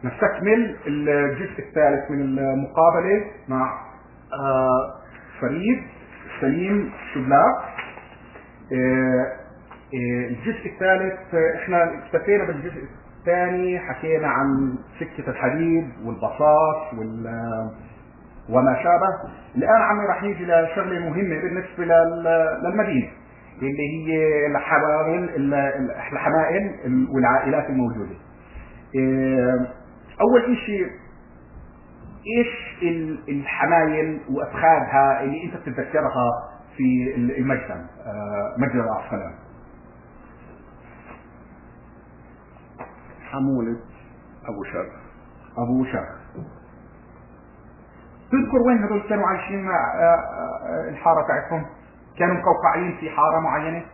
نستكمل الجزء الثالث من المقابلة مع فريد سليم شبلاق. الجزء الثالث احنا اكتفينا بالجزء الثاني، حكينا عن سكة الحديد والبساط وما شابه. الآن عمي راح نيجي لشغلة مهمة بالنسبة للمدينة اللي هي الحمائل والعائلات الموجودة. أول إشي إيش الحمايل وأفخاذها اللي أنت بتتذكرها في المجتمع مجرى العسكري؟ حمولة أبو شرخ. تذكر وين هذول كانوا عايشين مع الحارة تاعتهم؟ كانوا مقوقعين في حارة معينة؟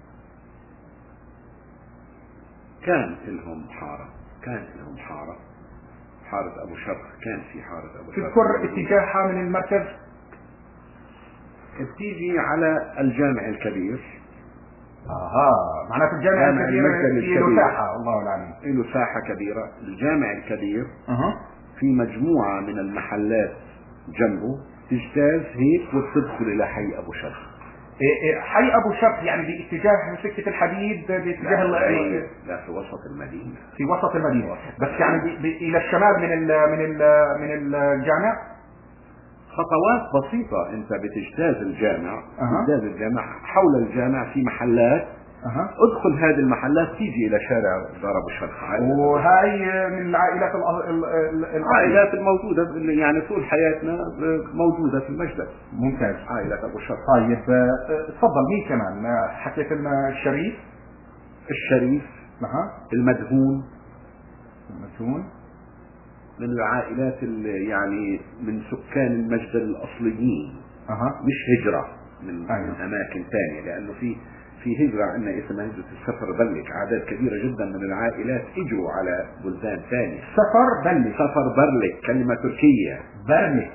كان لهم حارة أبو شرخ. كان في حارة أبو شرخ. تذكر اتجاهها من المركز؟ بتيجي على الجامع الكبير. معناته الجامع الكبير له ساحة، الله العليم، له ساحة كبيرة. الجامع الكبير في مجموعة من المحلات جنبه، تجتاز هيك وتدخل إلى حي أبو شرخ. حي أبو شرخ يعني باتجاه سكة الحديد، باتجاه لا في وسط المدينة. في وسط المدينة، بس يعني إلى الشمال من الجامع. خطوات بسيطة، أنت بتجتاز الجامع. حول الجامع في محلات. ادخل هذه المحلات تيجي إلى شارع دار أبو شرخ. وهاي من العائلات الموجودة، يعني طول حياتنا موجودة في المجلس. ممتاز. عائلة أبو شرخ. طيب تفضل. مين كمان حكيت لنا؟ الشريف. المدهون من العائلات اللي يعني من سكان المجد الأصليين. مش هجرة من أماكن ثانية، لأنه في هجرة عندنا اسمها هجرة السفر بلك. أعداد كبيرة جدا من العائلات اجوا على بلدان ثانية. سفر برلك كلمة تركية. برلك.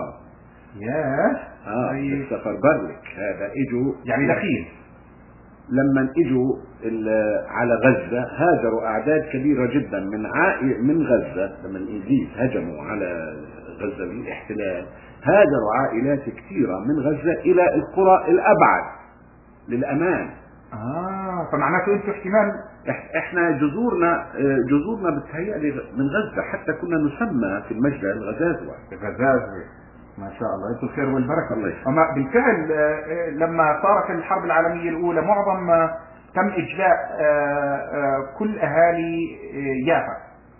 سفر برلك هذا اجوا يعني دخيل. لما اجوا على غزة هاجروا أعداد كبيرة جدا من غزة. لما الإنجليز هجموا على غزة بالاحتلال، هاجروا عائلات كثيرة من غزة إلى القرى الأبعد للأمان. فمعناته انتوا احتمال احنا جذورنا بتهيألي من غزة، حتى كنا نسمى في المجد الغزاوة. ما شاء الله، انتوا الخير والبركة. اما بالفعل لما صارت الحرب العالمية الأولى معظم تم إجلاء كل أهالي يافا،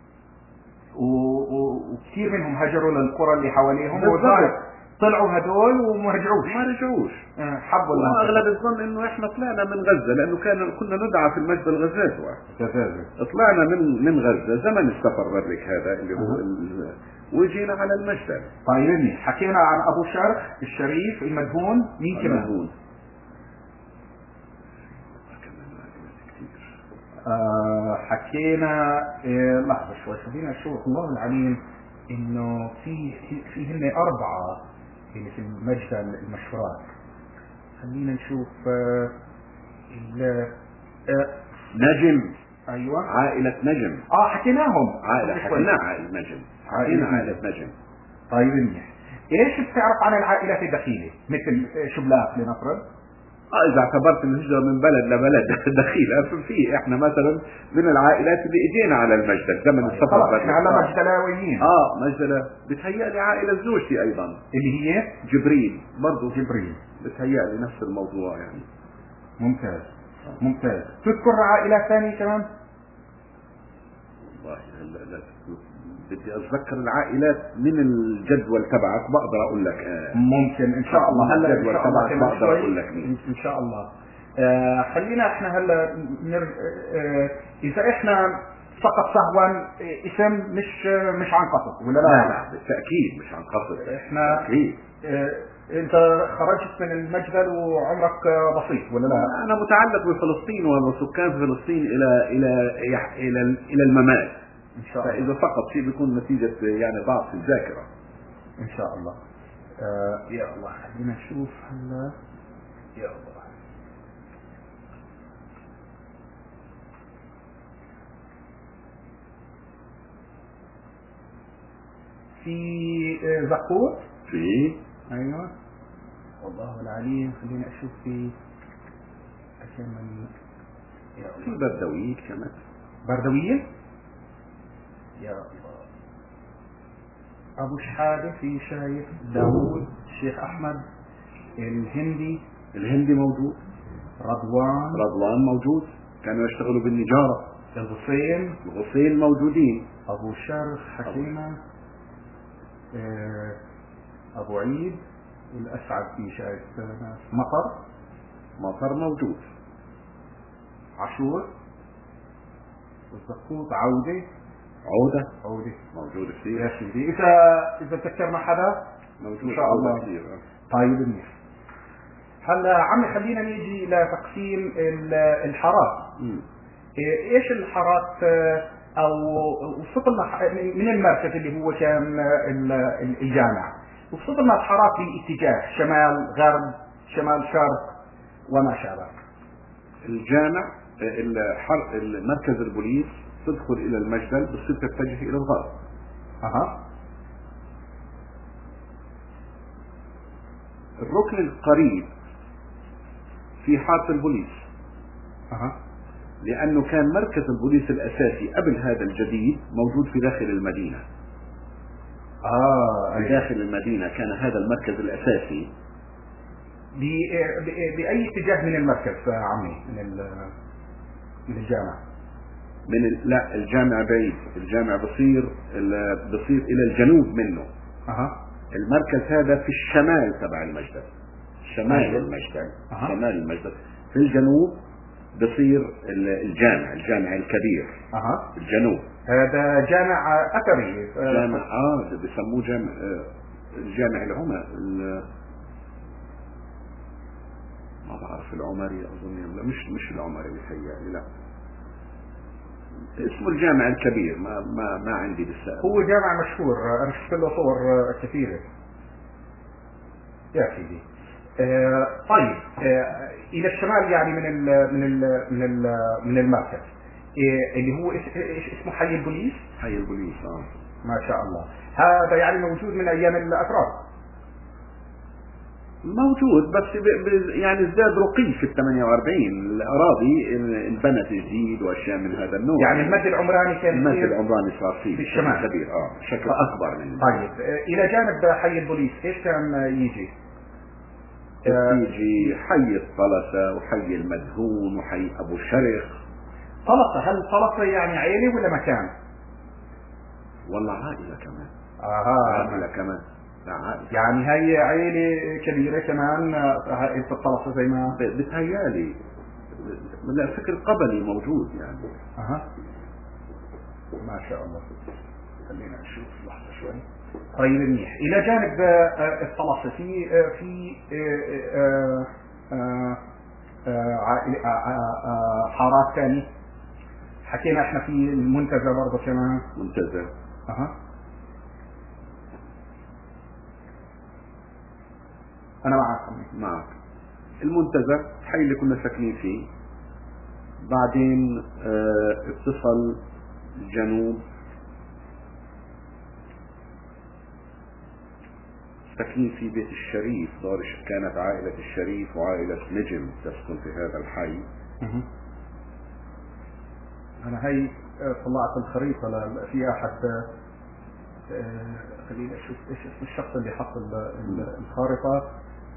وكثير منهم هجروا للقرى اللي حواليهم، طلعوا هدول وما رجعوش. حبوا واغلب الظن انه احنا طلعنا من غزة، لانه كنا ندعى في المجد الغزاوة. طلعنا من غزة زمن السفر برلك هذا اللي هو وجينا على المجد. طيب حكينا عن ابو شرخ، الشريف، المدهون. مين كمان؟ حكينا لحظة شوي، خلينا نشوف. الله العليم انه فيهن 4 اللي في المجد المشهورات. خلينا نشوف. نجم. ايوه، عائلة نجم. حكيناهم. حكينا عائلة نجم. طيب منيح. ايش بتعرف عن العائلات الدخيلة مثل شبلاق لنفرض؟ اذا اعتبرت الهجرة من بلد لبلد دخيلة، ففي احنا مثلا من العائلات اللي اجينا على المجد زمن السفر. احنا على مجدلاويين. مجدلا. بتهيألي عائلة زوجتي ايضا اللي هي جبريل. برضو جبريل. بتهيألي نفس الموضوع يعني. ممتاز. تذكر عائلات ثانية كمان؟ والله لا بدي اتذكر العائلات من الجدول تبعك، بقدر اقول لك. ممكن ان شاء الله. هلا الجدول تبعك بقدر اقول لك مين ان شاء الله. خلينا احنا هلا اذا احنا فقط سهوا اسم مش عن قصد ولا لا؟ لا بالتاكيد مش عن قصد. احنا بالتأكيد. انت خرجت من المجدل وعمرك بسيط ولا لا؟ انا متعلق بفلسطين وسكان فلسطين الى الممات ان شاء الله. فاذا فقط شيء بيكون نتيجة يعني ضعف الذاكرة ان شاء الله. يا الله خلينا نشوف هلا. يا الله في زقوط. في ايوه والله العليم. خليني اشوف في في بردويل كمان. بردويل يا الله. ابو شحاده في شايف داوود الشيخ احمد الهندي موجود. رضوان موجود، كانوا يشتغلوا بالنجارة. الغصين موجودين. ابو شرف حكيمة. ابو عيد الاسعد في شايف مطر موجود. عاشور والزقوط. عودة موجود كثير يا سيدي. اذا تذكرنا حدا موجود ان شاء الله كثير. طيب منيح. هلا عمي خلينا نيجي الى تقسيم الحارات. ايش الحارات؟ او وصف لنا من المركز اللي هو كان الجامع، وصف لنا الحارات باتجاه شمال غرب شمال شرق وما شابه. الجامع مركز البوليس تدخل الى المجدل بتصير تتجه الى الغرب. الركن القريب في حارة البوليس. لأنه كان مركز البوليس الأساسي قبل هذا الجديد موجود في داخل المدينة. في داخل المدينة كان هذا المركز الأساسي. بأي اتجاه من المركز عمي؟ من الجامع؟ لا، الجامع بعيد. الجامع بصير إلى الجنوب منه. المركز هذا في الشمال تبع المجدل. شمال المجدل. في الجنوب بصير الجامع الكبير. الجنوب هذا جامع أثري. جامع بسموه الجامع العمري. ما بعرف العمري أظن. لا مش العمري بيتهيألي. لا اسمه الجامع الكبير. ما عندي بالسؤال. هو جامع مشهور، أنا شفت له صور كثيرة يا سيدي. طيب الى الشمال يعني من المركز اللي هو اسمه حي البوليس. ما شاء الله. هذا يعني موجود من ايام الاتراك. موجود بس يعني ازداد رقي في 48. الاراضي انبنت جديد واشياء من هذا النوع. يعني المد العمراني صار فيه بالشمال كبير بشكل اكبر من. طيب الى جانب حي البوليس ايش كان يجي؟ يجي حي الطلسة وحي المدهون وحي ابو شرخ. طلسة، هل طلسة يعني عائلة ولا مكان؟ والله عائلة كمان. عائلة كمان. يعني هي عائلة كبيرة كمان عائلة الطلسة زي ما بتهيالي. لا فكر قبلي موجود يعني. ما شاء الله. خلينا نشوف لحظة شوي. طيب منيح. إلى جانب الطلسة في حارات ثانية. حكينا احنا في المنتزه برضه كمان. منتزه. أنا معك. المنتزه الحي اللي كنا ساكنين فيه. بعدين اتصل الجنوب. ساكنين في بيت الشريف. كانت عائلة الشريف وعائلة نجم تسكن في هذا الحي. أنا هي طلعت الخريطة فيها حتى خليني أشوف إيش اسم الشخص اللي حط الخارطة.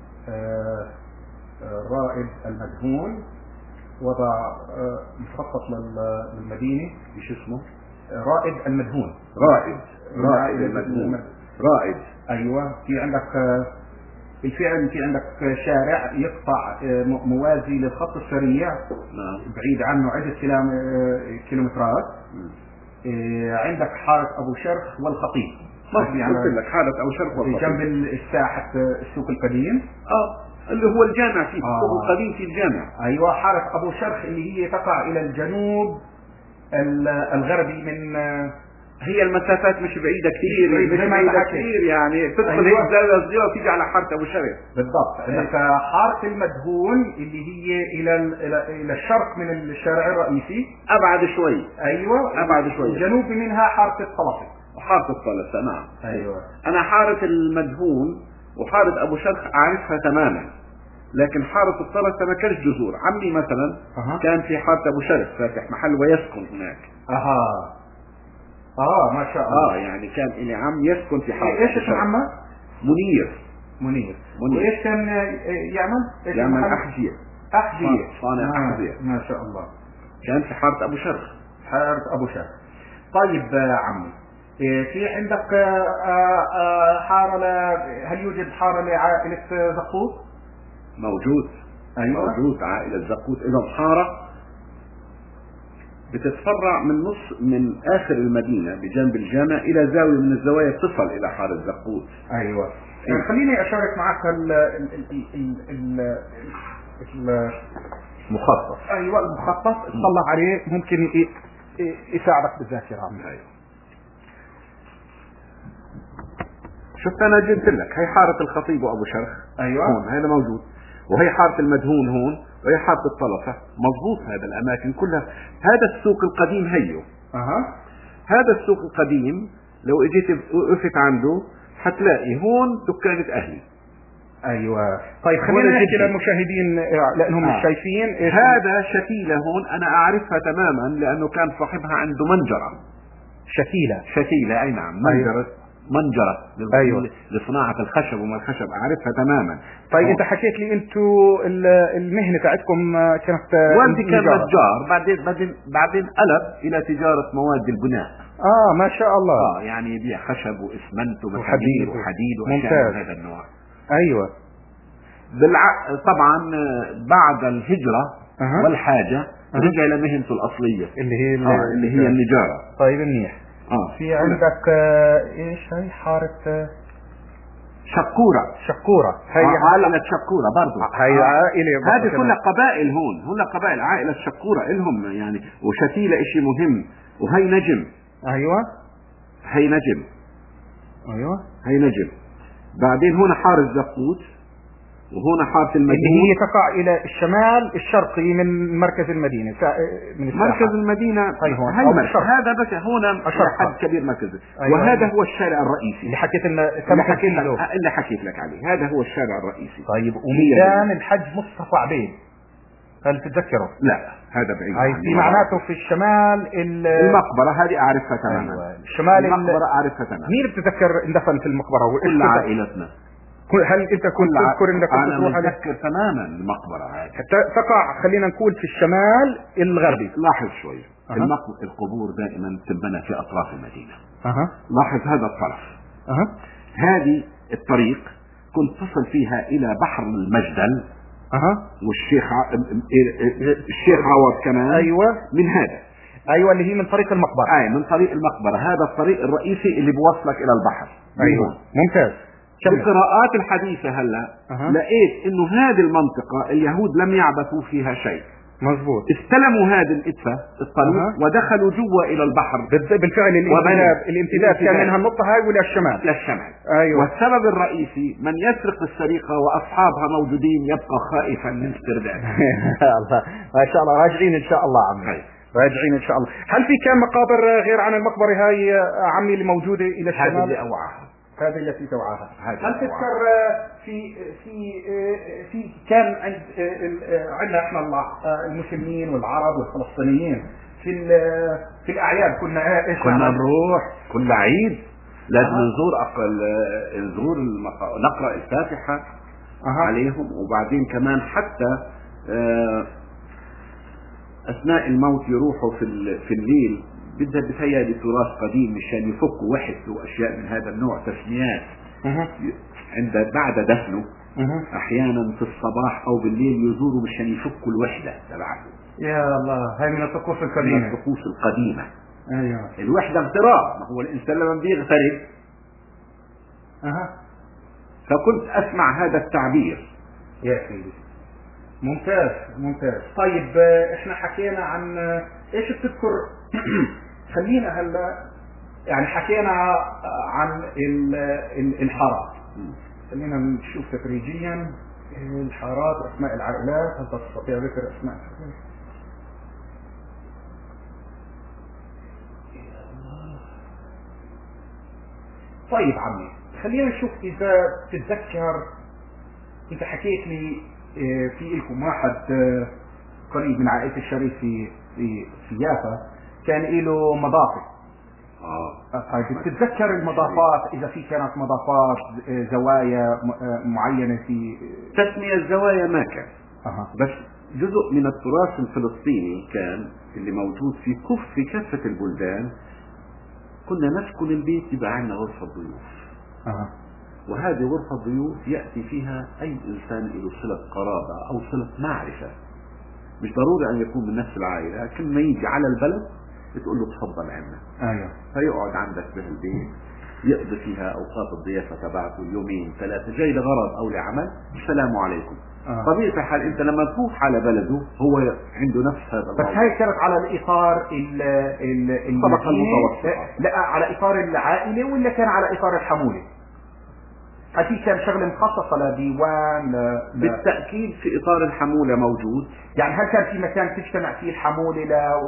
رائد المدهون وضع مخطط للمدينة. ايش اسمه؟ رائد المدهون. رائد المدهون. رائد. ايوه. في عندك بالفعل في عندك شارع يقطع موازي للخط السريع. بعيد عنه عدة كيلومترات. عندك حارة ابو شرخ والخطيب. قلت لك حارة ابو شرخ والخطيب في جنب الساحة السوق القديم. اللي هو الجامع فيه السوق القديم في الجامع. ايوه. حارة ابو شرخ اللي هي تقع الى الجنوب الغربي من. هي المسافات مش بعيدة كثير يعني تدخل هيك زاوية صغيرة وتيجي على حارة ابو شرخ. بالضبط. عندك حارة المدهون اللي هي الى الشرق من الشارع الرئيسي. ابعد شوي. ايوه. ابعد شوي. الجنوب منها حارة الطلسة. وحارة الطلسة نعم. ايوه. انا حارة المدهون وحارة ابو شرخ اعرفها تماما، لكن حارة الطلسة ما كانش جذور. عمي مثلا كان في حارة ابو شرخ فاتح محل ويسكن هناك. ما شاء الله. يعني كان لي عم يسكن في حارة. ايش اسم عمك؟ منير. وايش كان يعمل احذية. صانع احذية. ما شاء الله. كان في حارة ابو شرخ. طيب عمي، في عندك حارة هل يوجد حارة لعائلة زقوط؟ موجود. أيوة. موجود عائلة زقوط لهم حارة بتتفرع من آخر المدينة بجنب الجامع إلى زاوية من الزوايا تصل إلى حارة زقوط. أيوة. خليني أشارك معك المخطط. أيوة المخطط اطلع عليه ممكن يساعدك بالذاكرة. أيوة. شفت أنا جبت لك هي حارة الخطيب وأبو شرخ. أيوة. هون هذا موجود، وهي حارة المدهون هون، وهي حارة الطلسة. مضبوط هذا الأماكن كلها. هذا السوق القديم هيو. هذا السوق القديم لو اجيت وقفت عنده حتلاقي هون دكانة أهلي. أيوة. طيب خلينا نحكي للمشاهدين لأنهم مش شايفين. هذا شتيلة هون أنا أعرفها تماما لأنه كان صاحبها عنده منجرة. شتيلة أي نعم. منجرة أيوة. لصناعة الخشب وما الخشب أعرفها تماما. طيب أنت حكيت لي أنتوا المهنة تاعتكم كانت والدي كان نجار، بعدين قلب إلى تجارة مواد البناء. ما شاء الله. يعني يبيع خشب وإسمنت وحديد وأشياء من هذا النوع. أيوة. طبعا بعد الهجرة والحاجة رجع إلى مهنته الأصلية اللي هي النجارة. طيب منيح. في عندك ايش هي حارة شقورة. هي عائلة شقورة برضو. هي عائلة. هذه كلها قبائل هون قبائل عائلة شقورة إلهم يعني. وشتيلة اشي مهم. وهي نجم. هي نجم. بعدين هنا حارة زقوط، وهنا حارة المدينة اللي هي تقع إلى الشمال الشرقي من مركز المدينة. من مركز المدينة هذا بس هنا حد كبير مركزي. أيوة. وهذا هو الشارع الرئيسي اللي حكيت لك عليه. هذا هو الشارع الرئيسي. طيب وميدان الحج مصطفى عبيد هل تتذكره؟ لا هذا بعيد. في معناته في الشمال المقبرة هذه أعرفها تماما. أيوة. الشمال المقبرة أعرفها تماما. مين بتتذكر اندفن في المقبرة؟ كل عائلتنا. هل انت كنت تذكر انك كنت تروح عليه؟ انا متذكر تماما المقبرة هذه. تقع خلينا نقول في الشمال الغربي. لاحظ شوي. القبور دائما تنبنى في اطراف المدينة. لاحظ هذا الطرف. هذه الطريق كنت تصل فيها الى بحر المجدل. والشيخ عوض كمان. ايوه. من هذا. ايوه اللي هي من طريق المقبرة. من طريق المقبرة. هذا الطريق الرئيسي اللي بوصلك الى البحر. ايوه ممتاز. بالقراءات الحديثة هلا لقيت انه هذه المنطقة اليهود لم يعبثوا فيها شيء. مظبوط. استلموا هذه الإدفة الطريق ودخلوا جوا الى البحر. بالفعل الامتداد كان منها النقطة هاي ولا الشمال. أيوة. والسبب الرئيسي من يسرق السرقة واصحابها موجودين يبقى خائفا من استرداد. الله ما شاء الله. راجعين ان شاء الله عمي. راجعين ان شاء الله. هل في كان مقابر غير عن المقبرة هاي عمي اللي موجودة الى الشمال؟ هذه التي توعاها. هل تذكر في كان عندنا احنا المسلمين والعرب والفلسطينيين في الاعياد كنا نروح كل عيد لازم نزور نقرأ الفاتحة عليهم. وبعدين كمان حتى اثناء الموت يروحوا في الليل. بدها بتهيألي تراث قديم مشان يفكوا وحدته واشياء من هذا النوع. تسميات بعد دفنه احيانا في الصباح او بالليل يزوروا مشان يفكوا الوحدة تبعته. يا الله. هاي من الطقوس القديمة. ايوه. الوحدة اغتراب. ما هو الانسان لما بيغترب. فكنت اسمع هذا التعبير. يا سيدي ممتاز. طيب احنا حكينا عن ايش بتذكر. خلينا هلا يعني حكينا عن الحارات. خلينا نشوف تدريجيا الحارات واسماء العائلات. هل تستطيع ذكر اسماء؟ طيب عمي خلينا نشوف اذا تتذكر، انت حكيت لي في لكم واحد قريب من عائلة الشريف في يافا كان له مضافة. طيب تتذكر المضافات اذا في كانت مضافات زوايا معينة في تسمية الزوايا ما كان. بس جزء من التراث الفلسطيني كان اللي موجود في كافة البلدان. كنا نسكن البيت يبقى عندنا غرفة ضيوف. وهذه غرفة ضيوف يأتي فيها أي إنسان له صلة قرابة أو صلة معرفة، مش ضروري أن يكون من نفس العائلة، كل ما يجي على البلد تقول له تفضل عنا. فيقعد عندك بهالبيت يقضي فيها أوقات الضيافة تبعته يومين ثلاثة، جاي لغرض أو لعمل، السلام عليكم. طبيعة الحال أنت لما تروح على بلده هو عنده نفس هذا الوضع. بس هاي كانت على الإطار الطبقة المتوسطة، لا على إطار العائلة ولا كان على إطار الحمولة؟ أكيد كان شغلة مخصصة لديوان بالتأكيد في إطار الحمولة موجود. يعني هل كان في مكان تجتمع فيه الحمولة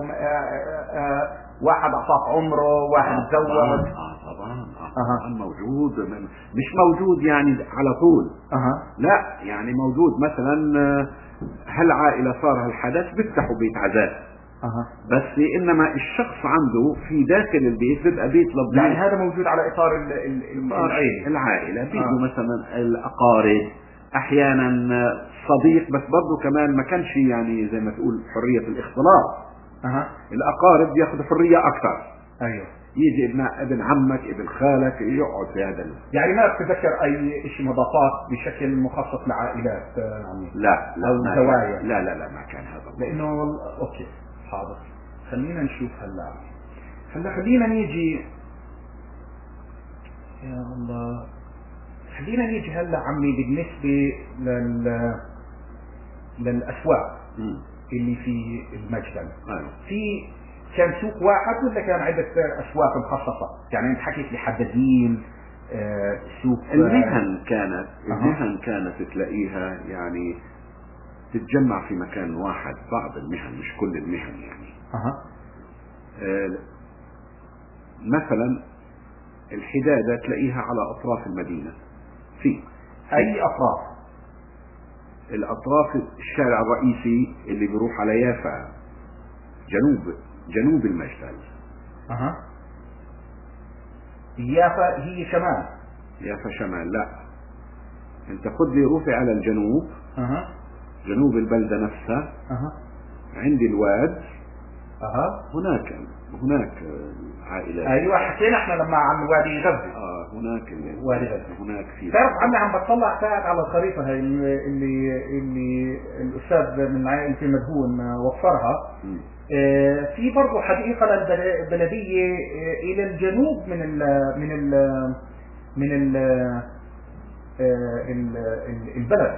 واحد أعطاك عمره، واحد تزوج؟ طبعا موجود، مش موجود يعني على طول. لا يعني موجود مثلا هالعائلة صار هالحدث بيفتحوا بيت عزاء. بس انما الشخص عنده في داخل البيت بيبقى بيت للضيوف. يعني هذا موجود على اطار العائلة بيجوا مثلا الاقارب، احيانا صديق، بس برضه كمان ما كانش يعني زي ما تقول حرية الاختلاط. الاقارب بياخذوا حرية اكثر. يجي ابن عمك ابن خالك يقعد في هذا يعني ما بتذكر اي شيء مضافات بشكل مخصص لعائلات لا او زوايا؟ لا ما كان هذا. لانه اوكي حاضر، خلينا نشوف هلا خلينا نيجي يا الله، خلينا نيجي هلا عمي بالنسبة للأسواق اللي في المجدل. في كان سوق واحد ولا كان عدة أسواق مخصصة؟ يعني انت حكيت لي حدادين، سوق المهن كانت تلاقيها يعني تتجمع في مكان واحد، بعض المهن مش كل المهن يعني. مثلا الحدادة تلاقيها على أطراف المدينة. في أي أطراف؟ الأطراف الشارع الرئيسي اللي بيروح على يافا، جنوب المجدل. يافا هي شمال؟ يافا شمال، لا انت خذ لي روحي على الجنوب. جنوب البلدة نفسها. عندي الواد. هناك عائلات. ايوه حكينا احنا لما عن وادي غزة. هناك وادي غزة. هناك في. تعرف عم بطلع ساعد على الخريطة هاي اللي الأستاذ من عائلة مدهون وفرها. في برضه حديقة للبلدية إلى الجنوب من البلد،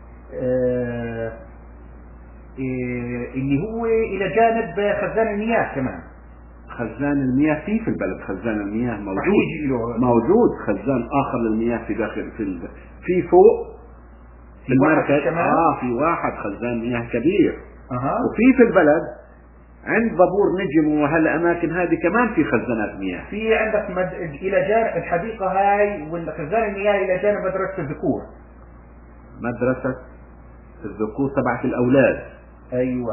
اللي هو إلى جانب خزان المياه. كمان خزان المياه في البلد، خزان المياه موجود خزان آخر للمياه في داخل في فوق في المركز. في واحد خزان مياه كبير. وفي البلد عند بابور نجم وهالأماكن هذه كمان في خزانات مياه. في عندك إلى جانب الحديقة هاي والخزان المياه إلى جانب مدرسة الذكور. مدرسة الذكور تبعت الأولاد. أيوة.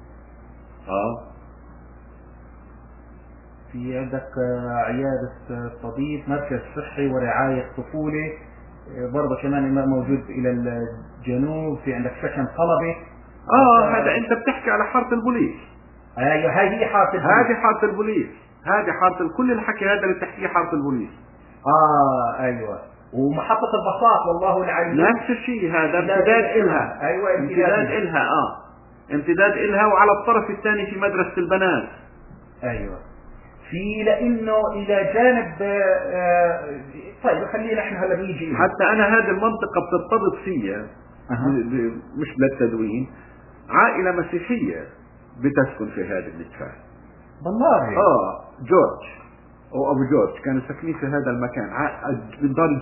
في عندك عيادة طبيب، مركز صحي ورعاية طفولة برضه كمان موجود إلى الجنوب. في عندك سكن طلبة. هذا أنت بتحكي على حارة البوليس. ايوه هاي هي حارة البوليس. هذه حارة البوليس، هذه حارة كل الحكي هذا اللي بتحكيه حارة البوليس. ايوه. ومحطة الباصات والله العليم نفس الشيء، هذا امتداد إلها. ايوه امتداد إلها. امتداد إلها، وعلى الطرف الثاني في مدرسة البنات. ايوه. في لانه الى جانب طيب خلينا احنا هلا بيجي حتى انا هذه المنطقة بترتبط فيها مش للتدوين، عائلة مسيحية بتسكن في هذا المدفع. والله جورج او ابو جورج كانوا ساكنين في هذا المكان من دار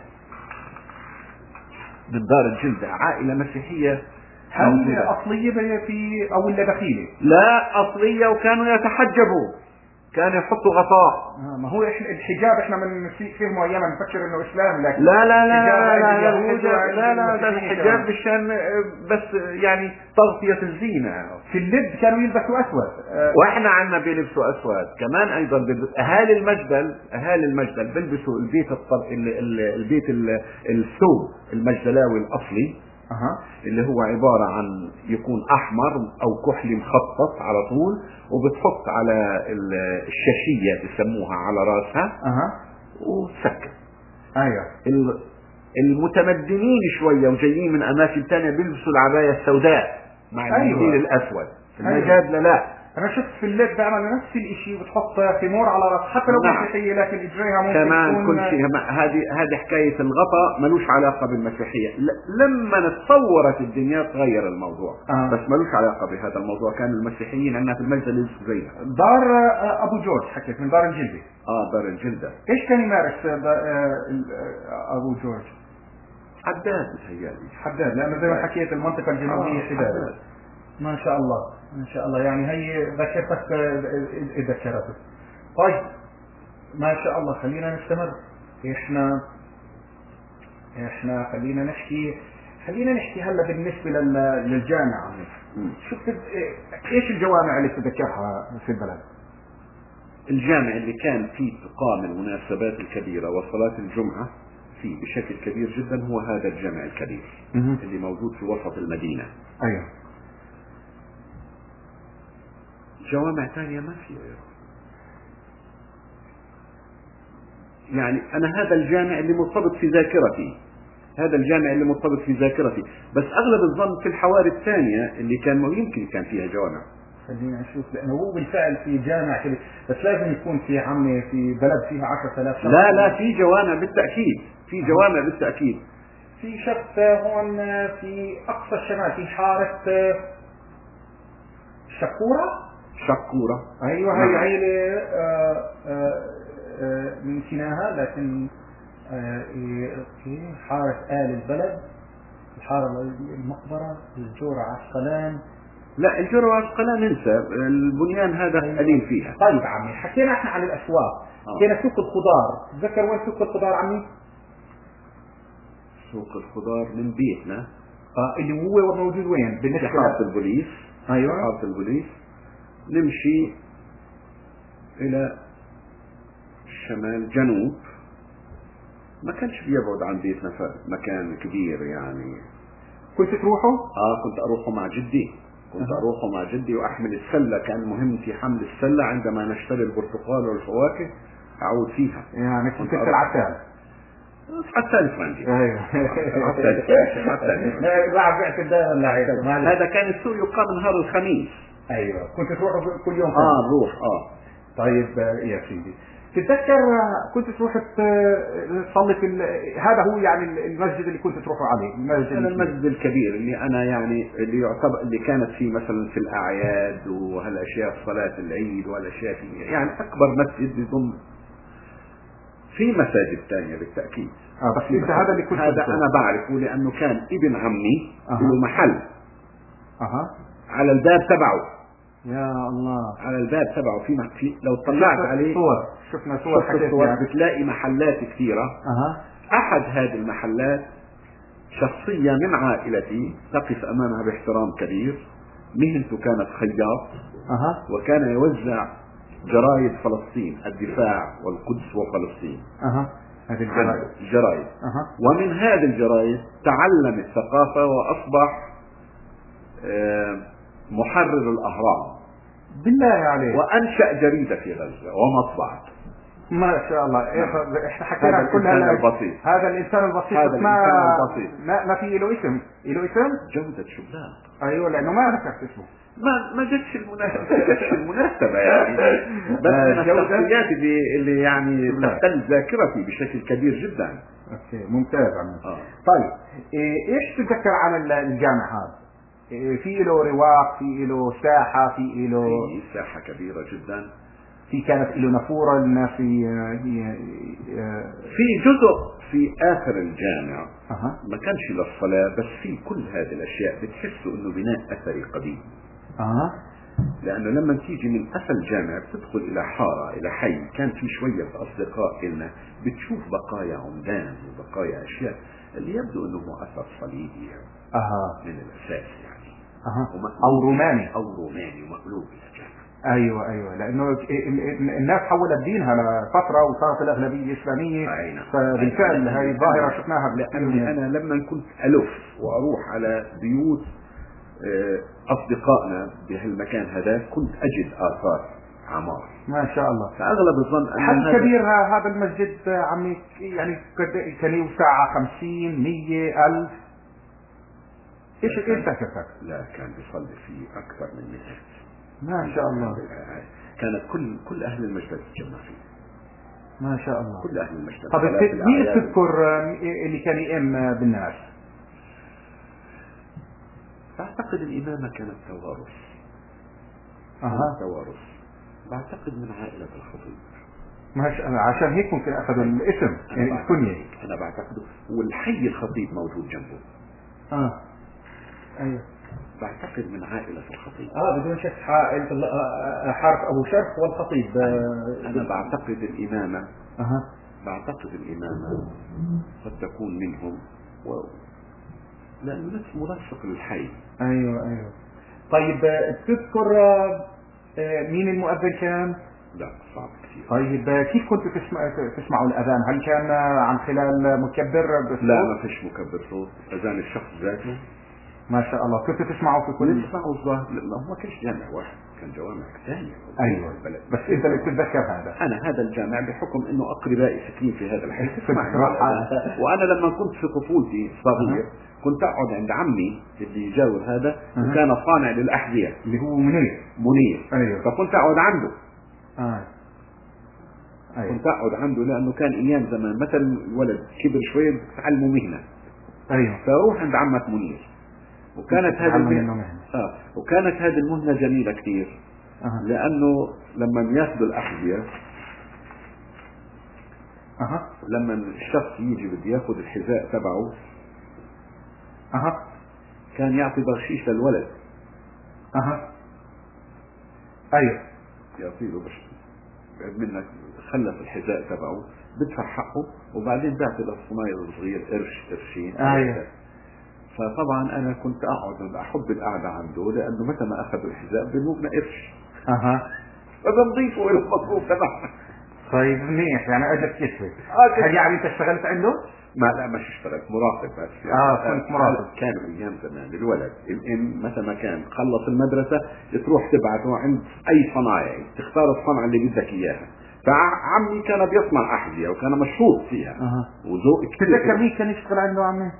الجلدة. عائلة مسيحية. هل اصلية في او ولا دخيلة؟ لا اصلية، وكانوا يتحجبوا. كان يحطوا غطاء. ما هو الحجاب احنا من فهمه ايام نفكر انه اسلام، لكن لا لا لا لا لا ده الحجاب مشان بس يعني تغطية الزينة. في اللب كانوا يلبسوا اسود، واحنا عنا بيلبسوا اسود كمان ايضا. اهالي المجدل بيلبسوا البيت الثوب المجدلاوي الاصلي، اللي هو عبارة عن يكون احمر او كحلي مخطط على طول، وبتحط على الشاشية بسموها على راسها وتسكر. ايوه. المتمدنين شوية وجايين من اماكن تانية بيلبسوا العباية السوداء مع المنديل الاسود. المجادلة لا، انا شفت في الليل بيعمل نفس الاشي، بتحط خمور على راس حتى لو مسيحية، لكن اجريها ممكن كمان تكون كل شيء. هذه حكاية الغطاء ملوش علاقة بالمسيحية. لما تصورت الدنيا تغير الموضوع. بس ملوش علاقة بهذا الموضوع. كان المسيحيين عندنا في المجد يلبسوا زيها. دار ابو جورج حكيت من دار الجلدة. دار الجلدة. ايش كان يمارس ابو جورج؟ حداد متهيألي. حداد، لانه زي ما حكيت المنطقة الجنوبية حداد. ما شاء الله ما شاء الله، يعني هي ذكرتك ذكرتك. طيب ما شاء الله، خلينا نستمر. احنا خلينا نحكي هلا بالنسبة للجامعة. شفت ايش الجوامع اللي تذكرها في البلد؟ الجامع اللي كان فيه تقام المناسبات الكبيرة وصلاة الجمعة فيه بشكل كبير جدا هو هذا الجامع الكبير اللي موجود في وسط المدينة. ايوه. جوامع ثانية ما في. يعني أنا هذا الجامع اللي مرتبط في ذاكرتي، بس أغلب الظن في الحواري الثانية اللي يمكن كان فيها جوامع. خلينا نشوف، لأنه هو بالفعل في جامع كده، بس لازم يكون في عمي في بلد فيها 10,000 شخص. لا في جوامع بالتأكيد، في شخص هون في أقصى الشمال في حارة شقورة. أيوة. هي عيلة نسيناها، لكن حارة آل البلد، الحارة المقبرة، الجورة عسقلان. لا الجورة وعسقلان ننسى، البنيان هذا قليل فيها. طيب عمي، حكينا احنا عن الأسواق. حكينا سوق الخضار. تذكر وين سوق الخضار عمي؟ سوق الخضار من بيتنا. اللي هو موجود وين؟ بالنسبة لحارة البوليس. أيوة. حارة البوليس. نمشي إلى الشمال جنوب، ما كانش بيبعد عن بيتنا مكان كبير يعني. كنت تروحوا؟ كنت أروحه مع جدي وأحمل السلة. كان مهمتي حمل السلة عندما نشتري البرتقال والفواكه أعود فيها. يعني كنت العتال فرنجي. هذا كان السوق يقام نهار الخميس. ايوه. كنت تروح كل يوم؟ نروح. طيب يا سيدي، تتذكر كنت تروح تصلي في هذا هو يعني المسجد اللي كنت تروحوا عليه؟ المسجد الكبير اللي انا يعني اللي يعتبر اللي كانت فيه مثلا في الاعياد وهالاشياء، صلاة العيد والاشياء فيه، يعني اكبر مسجد يضم في مساجد ثانية بالتأكيد. بس انت هذا اللي كنت هذا انا بعرفه لانه كان ابن عمي له محل على الباب تبعه. يا الله. على الباب تبعه في لو طلعت عليه شفنا صور بتلاقي محلات كثيرة. احد هذه المحلات شخصية من عائلتي تقف امامها باحترام كبير. مهنته كانت خياط. وكان يوزع جرايد فلسطين، الدفاع والقدس وفلسطين. هذه الجرايد. ومن هذه الجرايد تعلم الثقافة وأصبح محرر الأهرام. بالله عليك. وأنشأ جريدة في غزة ومطبعة. ما شاء الله. احنا حكينا عن كل هذا البسيط. هذا الإنسان البسيط. ما في له اسم. جودة شباك. أيوة، لأنه ما ذكرت اسمه. ما جتش المناسبة يعني. بس من الشخصيات اللي يعني تحتل ذاكرتي بشكل كبير جدا. اوكي ممتاز عمي. طيب ايش تتذكر عن الجامع هذا؟ في له رواق، في له ساحة، في ساحة كبيرة جدا. كانت له نافورة الناس في جزء في آخر الجامع ما كانش للصلاة، بس في كل هذه الأشياء بتحسوا إنه بناء أثري قديم. لأنه لما تيجي من أصل الجامع بتدخل إلى حارة إلى حي كان في شوية أصدقاء إلنا بتشوف بقايا عمدان وبقايا أشياء اللي يبدو أنه مؤثر صليبي من الأساس يعني أو روماني ومقلوب إلى جامع. ايوه لانه الناس حولت دينها لفتره وصارت الاغلبيه اسلاميه. فبالفعل هاي الظاهره شفناها. لاني انا لما كنت الف واروح على بيوت اصدقائنا بهالمكان هذا كنت اجد اثار عمار ما شاء الله. فاغلب الظن هل كبير هذا المسجد عمي؟ يعني كان يوسع 50 100 1000؟ ايش فكرتك؟ لا كان بيصلي فيه اكثر من 100. ما شاء الله. كانت كل اهل المجلس تجمع فيه. ما شاء الله. كل اهل المجلس. طب مين تذكر اللي كان يئم بالناس؟ اعتقد الامامه كانت توارث. توارث. بعتقد من عائله الخطيب. ما شاء الله. عشان هيك ممكن اخذوا الاسم يعني الكنيه. انا بعتقده والحي الخطيب موجود جنبه. ايوه بعتقد من عائلة الخطيب. بدون شك حرف ابو شرف والخطيب. انا بعتقد الامامة. بعتقد الامامة قد تكون منهم لانه نفس ملاصق للحي. ايوه. طيب تذكر مين المؤذن كان؟ لا صعب كثير. طيب كيف كنتوا تسمعوا الاذان؟ هل كان عن خلال مكبر بصوت؟ لا ما فيش مكبر صوت. اذان الشخص ذاته. ما شاء الله. كنت تسمعوا في كل تسمعوا الظاهر. لا ما كانش جامع واحد كان جوامع ثانية. ايوه بس انت اللي بتتذكر هذا. انا هذا الجامع بحكم انه اقربائي ساكنين في هذا الحي وانا لما كنت في طفولتي صغير كنت اقعد عند عمي اللي يجاور هذا وكان صانع للاحذية اللي هو منير. ايوه. فكنت اقعد عنده. أيوة. كنت اقعد عنده لانه كان ايام زمان مثلا الولد كبر شوي بتعلمه مهنة. ايوه. فاروح عند عمك منير وكانت هذه المهنة جميلة كثير. لأنه لما ياخذوا الأحذية لما الشخص يجي بده ياخذ الحذاء تبعه كان يعطي بخشيش للولد. أيوة يعطي له بعد منك خلف الحذاء تبعه بدفع حقه وبعدين بيعطي للصنايعي الصغير قرشين. أيوة. فطبعا انا كنت اقعد احب القعده عنده لانه متى ما اخذوا الحذاء بنوبنا قرش. فبنضيفه الى المصروف تبعنا. طيب منيح. يعني اجت كسبه. هل يعني انت اشتغلت عنده؟ لا مش اشتغلت مراقب بس. كنت مراقب. كانوا ايام زمان الولد الام متى ما كان خلص المدرسه تروح تبعته عند اي صنايعي تختار الصنعه اللي بدك اياها. فعمي كان بيصنع احذيه وكان مشهور فيها. وذوق كثير. تتذكر مين كان يشتغل عنده عمي؟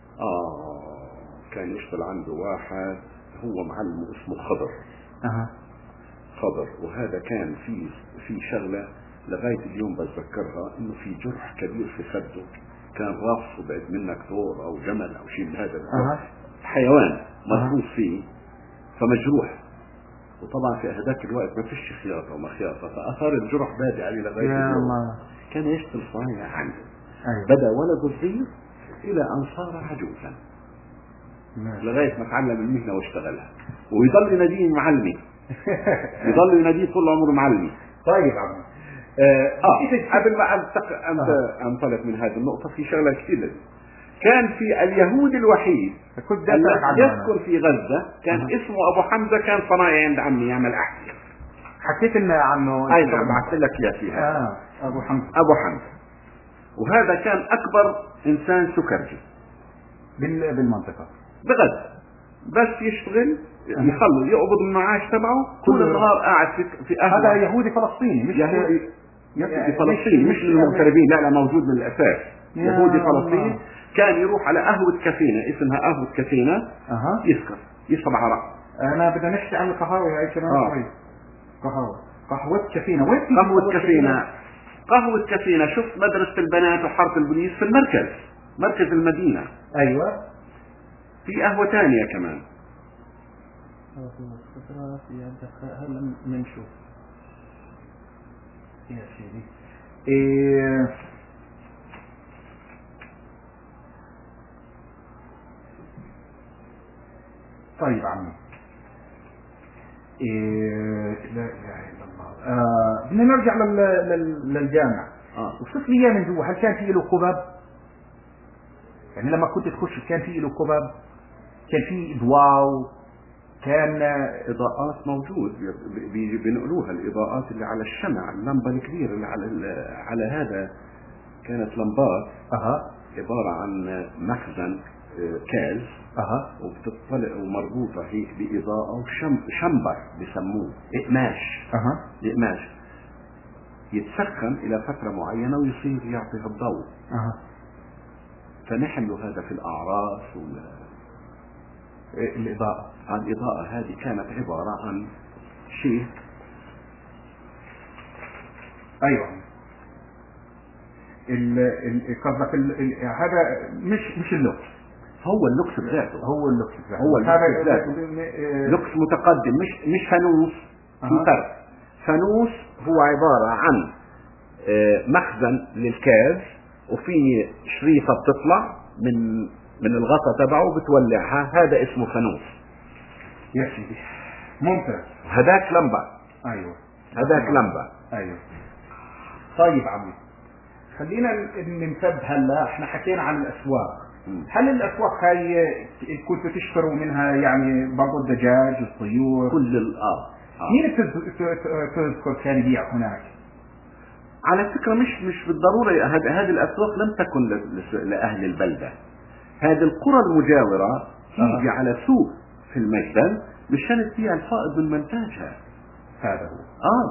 كان يشتغل عنده واحد هو معلم اسمه خضر. خضر. وهذا كان في شغله لغايه اليوم بتذكرها انه في جرح كبير في خده كان راسه بعد منك ثور او جمل او شيء من هذا حيوان مرفوض فيه فمجروح. وطبعا في هذاك الوقت ما فيش خياطه وما خياطه فاثار الجرح بادي عليه لغايه اليوم. كان يشتغل صانع عنده. بدا ولده صغير الى ان صار عجوزا لغايه ما تعلم المهنه واشتغلها ويضل يناديه معلمي. يضل يناديه طول عمره معلمي. طيب عمي قبل ما انطلق من هذه النقطه في شغله كثير. كان في اليهود الوحيد يذكر في غزه كان اسمه ابو حمزه كان صنايعي عند عمي يعمل احذيه. حكيت لنا عنه. اي نعم بعثت لك اياه فيها. ابو حمزه. وهذا كان اكبر انسان سكرجي بالمنطقه بغزه. بس يشتغل يخلص يقبض المعاش تبعه طول النهار قاعد في هذا يهودي فلسطيني مش يهودي فلسطيني مش من المغتربين. لا موجود من الاساس يهودي فلسطيني. كان يروح على قهوة كافينا اسمها قهوة كافينا يسكر يشرب عرق. انا بدنا نحكي عن القهاوي هاي كمان. قهوة كافينا. وين قهوة كافينا شفت مدرسة البنات وحارة البوليس في المركز مركز المدينة. ايوه في قهوة ثانية كمان. هلا بنشوف يا سيدي. طيب عمي لا اله الا الله. بدنا نرجع للجامع. وصف لي اياه من جوا، هل كان في له قبب؟ يعني لما كنت تخش كان في له قبب؟ كان في اضواء؟ كان اضاءات موجود بينقلوها، الاضاءات اللي على الشمع، اللمبه الكبيره اللي على هذا كانت لمبات عباره عن مخزن كاز وبتطلع ومربوطه هيك باضاءه وشمبر بسموه اقماش يتسخن الى فتره معينه ويصير يعطي الضوء. فنحمل هذا في الاعراس الإضاءة هذه كانت عبارة عن شيء. أيوة. قصدك هذا مش اللوكس، هو اللوكس بذاته، هو اللوكس بذاته لوكس متقدم، مش فانوس. في فرق. فانوس هو عبارة عن مخزن للكاز وفي شريطة بتطلع من الغطاء تبعه بتولعها، هذا اسمه فانوس. يا سيدي ممتاز. هذاك لمبة. ايوه هذاك لمبة. ايوه. طيب عمي، خلينا نمتد. هلا احنا حكينا عن الاسواق. هل الاسواق هاي كنتوا تشتروا منها يعني برضو الدجاج، الطيور، كل مين تذكر كان يبيع هناك؟ على فكرة مش بالضرورة هذه الاسواق لم تكن لاهل البلدة. هذه القرى المجاورة تيجي على سوق في المجدل مشان تبيع الفائض من منتاجها. هذا هو.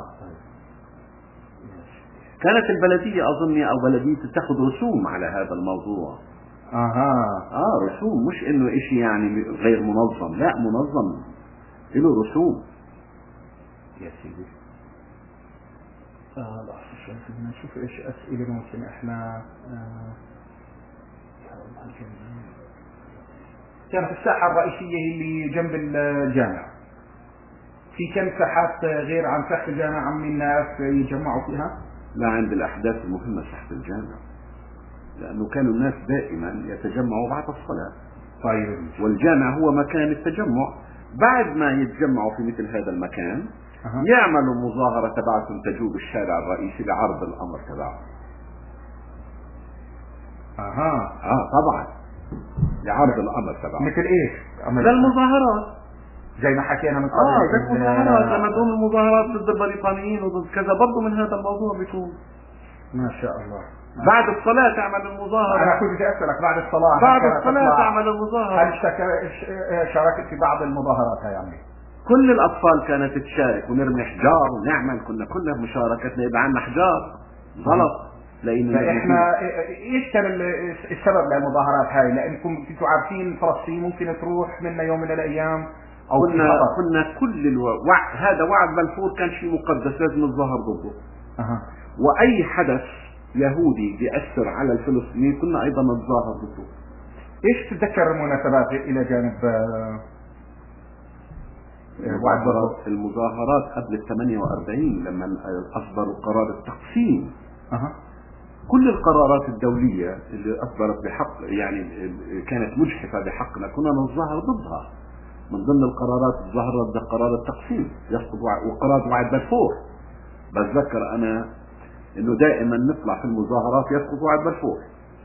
كانت البلدية أظني أو بلدية تأخذ رسوم على هذا الموضوع. رسوم، مش إنه إشي يعني غير منظم، لا منظم له رسوم. يا سيدي. لحظة شوي بدنا نشوف إيش أسئلة ممكن إحنا. كانت الساحة الرئيسية اللي جنب الجامع، في كم ساحات غير عن ساحة الجامع عم الناس يجمعوا فيها؟ لا، عند الأحداث المهمة ساحة الجامع، لأنه كانوا الناس دائما يتجمعوا بعد الصلاة. طيب. والجامع هو مكان التجمع. بعد ما يتجمعوا في مثل هذا المكان يعملوا مظاهرة تبعتهم تجوب الشارع الرئيسي لعرض الأمر تبعهم. طبعا لعرض الأمر تبعهم. مثل إيش؟ للمظاهرات زي ما حكينا من قبل. زي المظاهرات، لما تقوم المظاهرات ضد البريطانيين وضد كذا برضه من هذا الموضوع بيكون. ما شاء الله. بعد الصلاة تعمل المظاهرة. أنا كنت بدي أسألك بعد الصلاة. بعد الصلاة تعمل المظاهرة. هل شاركت في بعض المظاهرات هاي عمي؟ كل الأطفال كانت تشارك ونرمي حجار ونعمل، كنا بمشاركتنا يبقى عنا حجار غلط. فإحنا إيش كان السبب للمظاهرات هاي؟ لأنكم كنتوا عارفين فلسطين ممكن تروح منا يوم من الأيام، أو كنا كل هذا وعد بلفور كان شيء مقدس لازم نتظاهر ضده. وأي حدث يهودي بيأثر على الفلسطينيين كنا أيضا نتظاهر ضده. إيش تتذكر المناسبات إلى جانب المظاهرات قبل 48 لما أصدروا قرار التقسيم؟ كل القرارات الدولية اللي أصدرت بحق يعني كانت مجحفة بحقنا كنا نتظاهر ضدها. من ضمن القرارات الظاهرة ضد قرار التقسيم يسقط وقرار وعد بلفور. بتذكر أنا إنه دائما نطلع في المظاهرات يسقط وعد بلفور.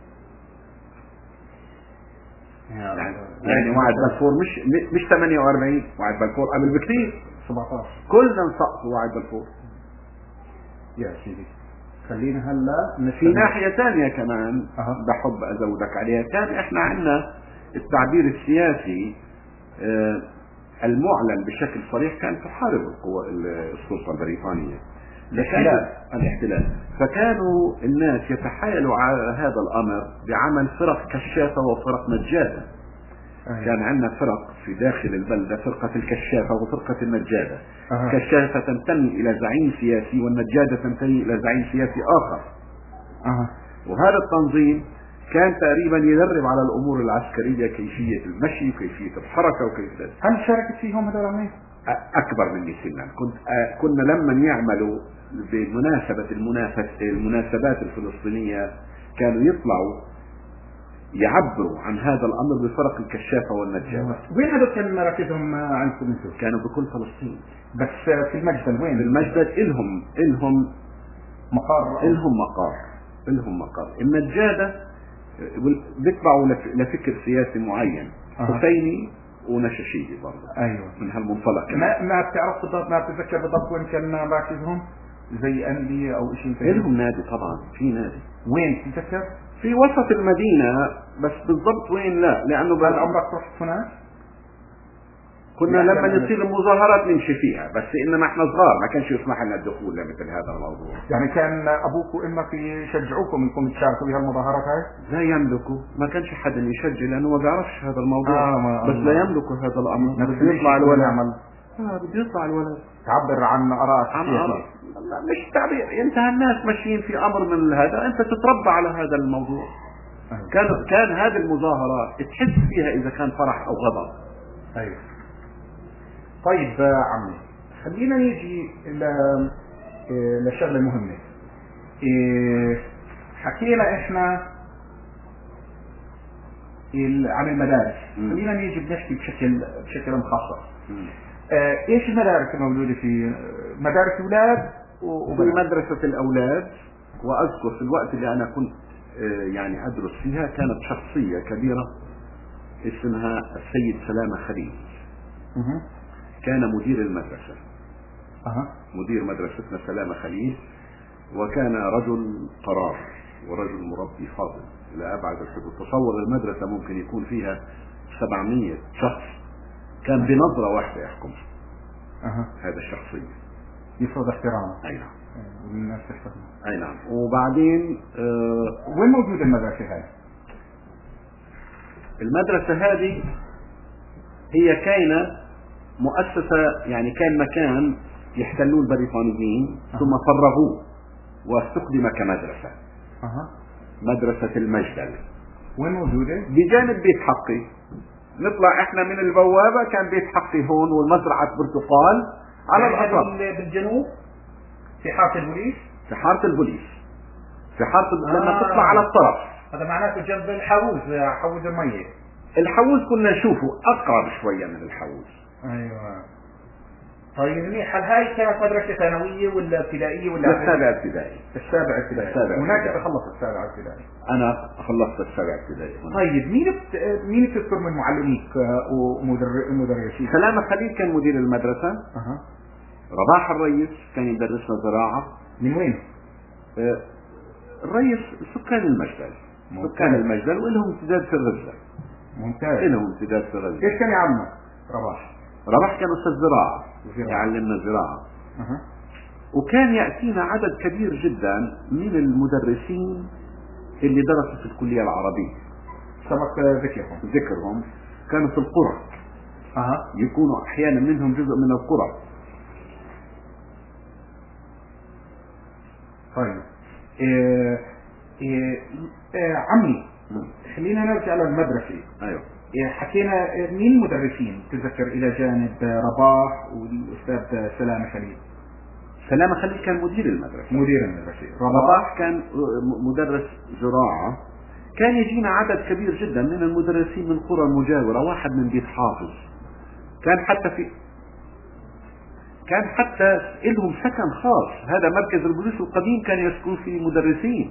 يعني وعد بلفور مش 48، وعد بلفور قبل بكثير 17 كلنا نسقط وعد بلفور. يا سيدي خلينا هلا في ناحية ثانية كمان بحب أزودك عليها. كان إحنا عندنا التعبير السياسي المعلن بشكل صريح كان تحارب السلطة البريطانية، الاحتلال. فكانوا الناس يتحايلوا على هذا الأمر بعمل فرق كشافة وفرق نجادة. كان عندنا فرق في داخل البلدة، فرقة الكشافة وفرقة النجادة. كشافة تنتمي إلى زعيم سياسي والنجادة تنتمي إلى زعيم سياسي آخر. وهذا التنظيم كان تقريبا يدرب على الأمور العسكرية، كيفية المشي وكيفية الحركة وكيفية. هل شاركت فيهم هذول العمليات؟ أكبر مني سنا. كنا لما يعملوا بمناسبة المناسبات الفلسطينية كانوا يطلعوا يعبروا عن هذا الأمر بفرق الكشافة والنجابة. وين هذول كان مراكزهم عندكم انتم؟ كانوا بكل فلسطين، بس في المجدل وين؟ في المجدل إلهم مقار. النجادة بيتبعوا لفكر سياسي معين، حسيني ونشاشيبي برضه. ايوه من هالمنطلق. ما بتعرف بالضبط، ما بتتذكر بالضبط وين كان مراكزهم؟ زي أندية أو شيء زي لهم نادي طبعا، في نادي. وين تتذكر؟ في وسط المدينة، بس بالضبط وين لا، لأنه هل عمرك رحت هناك؟ كنا لما يصير المظاهرات نمشي فيها، بس إنما احنا صغار ما كانش يسمح لنا الدخول لمثل هذا الموضوع. يعني كان أبوك وأمك يشجعوكم إنكم تشاركوا بهالمظاهرات هاي؟ لا يملكوا، ما كانش حدا يشجع لأنه ما بيعرفش هذا الموضوع. بس لا يملكوا هذا الأمر. بده يطلع الولد. بده يطلع الولد تعبر عن آراء مش تعبير. انت الناس ماشيين في امر من هذا، انت تتربى على هذا الموضوع. كان هذه المظاهرة تحس فيها اذا كان فرح او غضب. ايوه. طيب عمي، خلينا نيجي لشغله مهمه. حكينا احنا عن المدارس، خلينا نيجي بنحكي بشكل مخصص. ايش المدارس الموجودة في مدارس اولاد وفي مدرسة الاولاد؟ واذكر في الوقت اللي انا كنت يعني ادرس فيها كانت شخصية كبيرة اسمها السيد سلامة خليل. كان مدير المدرسة. مدير مدرستنا سلامة خليل، وكان رجل قرار ورجل مربي فاضل الى ابعد الحدود. تصور المدرسة ممكن يكون فيها 700 شخص، كان بنظرة واحدة يحكمها. هذا الشخصية يفرض احترامه. اي نعم. والناس تحترمه. اي نعم. وبعدين وين موجودة المدرسة هاي؟ المدرسة هذه هي كانت مؤسسة، يعني كان مكان يحتلوه البريطانيين ثم فرغوه واستخدم كمدرسة. مدرسة المجدل. وين موجودة؟ بجانب بيت حقي. نطلع احنا من البوابة كان بيت حقي هون والمزرعة برتقال على الأطراف. بالجنوب في حارة البوليس. في حارة البوليس. في حارة لما تطلع على الطرف. هذا معناته جنب الحوز، حوز المية. الحوز كنا نشوفه أقرب شوية من الحوز. أيوة. طيب منيح. هل هاي كانت مدرسة ثانوية ولا ابتدائية ولا؟ السابع ابتدائي. السابع ابتدائي. هناك تخلص السابع ابتدائي. أنا خلصت السابع ابتدائي. طيب مين بتذكر من معلميك ومدرسيك؟ سلامة خليل كان مدير المدرسة. رباح الرئيس كان يدرسنا زراعة. من وين؟ الرئيس سكان المجدل. سكان المجدل ولهم امتداد في الغزة. ممتاز. لهم امتداد في الغزة. ايش كان يعلمك رباح كان أستاذ زراعة. يعلمنا زراعة. وكان يأتينا عدد كبير جدا من المدرسين اللي درسوا في الكلية العربية. سبق ذكرهم كانوا في القرى. يكونوا أحيانا منهم جزء من القرى. طيب عمي، خلينا نرجع للمدرسة. أيوه. حكينا مين مدرسين تذكر إلى جانب رباح والأستاذ سلامة خليل؟ سلامة خليل كان مدير المدرسة. رباح كان مدرس زراعة. كان يجينا عدد كبير جدا من المدرسين من القرى المجاورة. واحد من بيت حافظ. كان حتى لهم سكن خاص. هذا مركز البوليس القديم كان يسكن فيه مدرسين.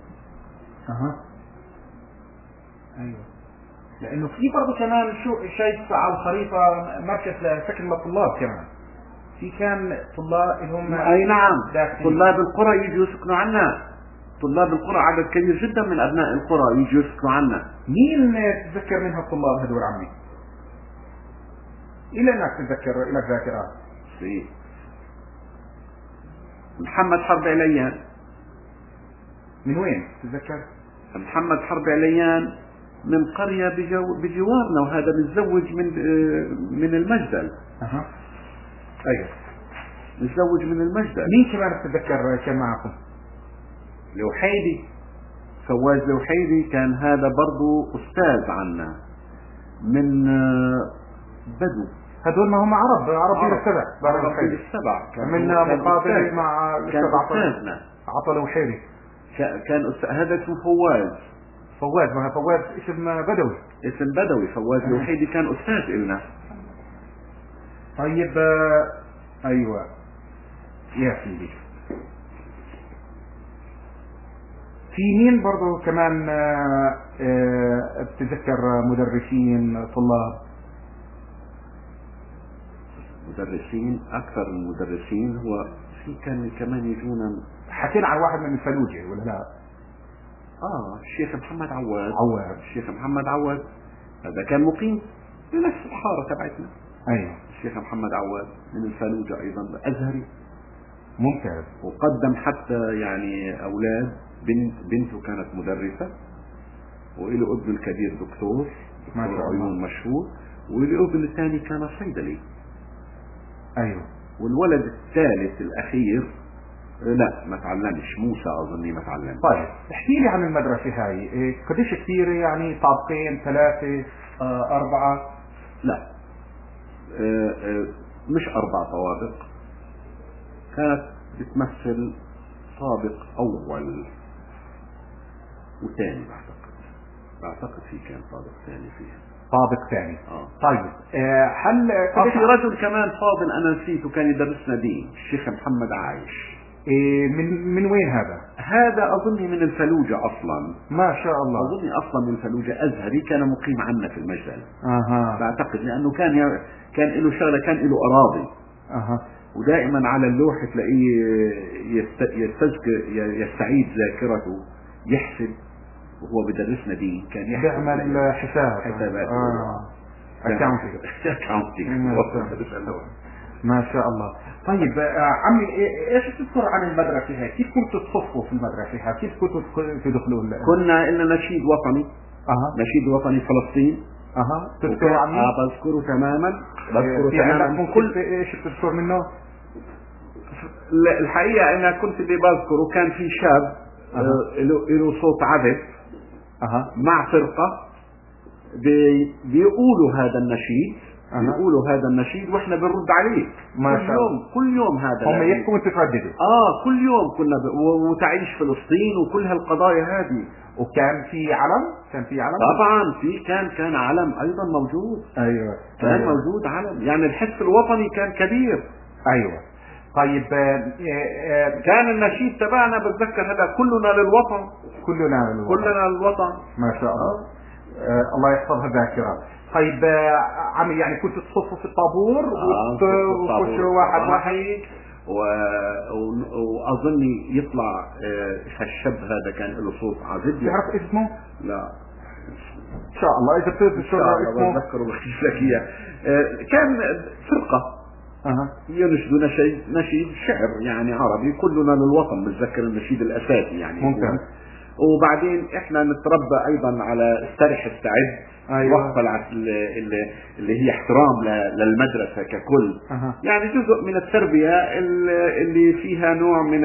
ايوه. لانه في برضه كمان شايف على الخريطة مركز لسكن الطلاب كمان. في كان طلاب لهم. اي نعم. طلاب القرى يجوا يسكنوا عنا. طلاب القرى عدد كبير جدا من ابناء القرى يجوا يسكنوا عنا. مين تتذكر من هالطلاب هذول عمي؟ الى انك تتذكر لك ذاكرة. محمد حرب عليان. من وين تتذكر؟ محمد حرب عليان من قرية بجوارنا، وهذا متزوج من المجدل. ايوه. متزوج من المجدل. مين كمان تتذكر كان معكم؟ لوحيدي. فواز لوحيدي كان هذا برضو أستاذ عنا من بدو. هذول ما هم عرب السبع. من مقابل مع أستاذنا عطى لوحيدي. كان هذا اسمه فواز فواز، ما فواز اسم بدوي. اسم بدوي. فواز الوحيدي كان أستاذ إلنا. طيب أيوة يا سيدي. في مين برضو كمان بتذكر مدرسين طلاب؟ مدرسين أكثر من مدرسين. هو في كان كمان يجونا. حكينا عن واحد من الفلوجة ولا لا؟ الشيخ محمد عواد. الشيخ محمد عواد هذا كان مقيم في نفس الحارة تبعتنا. أيوة. الشيخ محمد عواد من الفلوجة أيضا أزهري. ممتاز. وقدم حتى يعني أولاد. بنته كانت مدرسة، وإله ابن الكبير دكتور عيون مشهور، وإله ابن الثاني كان صيدلي. أيوة. والولد الثالث الأخير لا ما تعلمش، موسى أظني ما تعلم. طيب احكي لي عن المدرسة هاي، قديش كثير يعني؟ طابقين، 3، 4؟ لا مش 4 طوابق، كانت بتمثل طابق أول وثاني. بعتقد في كان طابق ثاني فيها. طابق ثاني. طيب هل في رجل كمان فاضل أنا نسيته كان يدرسنا دين، الشيخ محمد عايش. من وين هذا؟ هذا أظني من الفلوجة أصلا. ما شاء الله. أظني أصلا من الفلوجة، أزهري، كان مقيم عنا في المجدل. بعتقد لأنه كان له شغلة، كان له أراضي. ودائما على اللوح تلاقيه يستعيد ذاكرته، يحسب وهو بدرسنا دين، كان يعمل حسابات. ما شاء الله. طيب عمي ايش تذكر عن المدرسة هاي؟ كيف كنتوا تصفوا في المدرسة هاي؟ كيف كنتوا تدخلوا؟ كنا لنا نشيد وطني. نشيد وطني فلسطين. تذكروا عمي؟ بذكره تماما. كل ايش بتذكر منه؟ الحقيقة انا كنت بذكره، كان في شاب له صوت عذب مع فرقة بيقولوا هذا النشيد. بيقولوا هذا النشيد واحنا بنرد عليه كل يوم هذا. هم يحكوا وانتوا ترددوا؟ كل يوم كنا وتعيش فلسطين وكل هالقضايا هذه. وكان في علم؟ طبعا كان علم ايضا موجود. ايوه كان موجود علم، يعني الحس الوطني كان كبير. ايوه. طيب كان النشيد تبعنا بتذكر هذا كلنا للوطن. كلنا للوطن. ما شاء الله. الله يحفظها ذاكرة. طيب عمي يعني كنت تصفوا في الطابور وتخشوا واحد واظني يطلع الشاب هذا كان له صوت عذب. تعرف اسمه؟ لا ان شاء الله اذا بتذكر اسمه بتذكره بحكي لك اياه. كان فرقة ينشدوا نشيد شعر يعني عربي، كلنا للوطن، بتذكر النشيد الاساسي يعني. ممكن. وبعدين احنا نتربى ايضا على استرح استعد. وقفة اللي هي احترام للمدرسة ككل. يعني جزء من التربية اللي فيها نوع من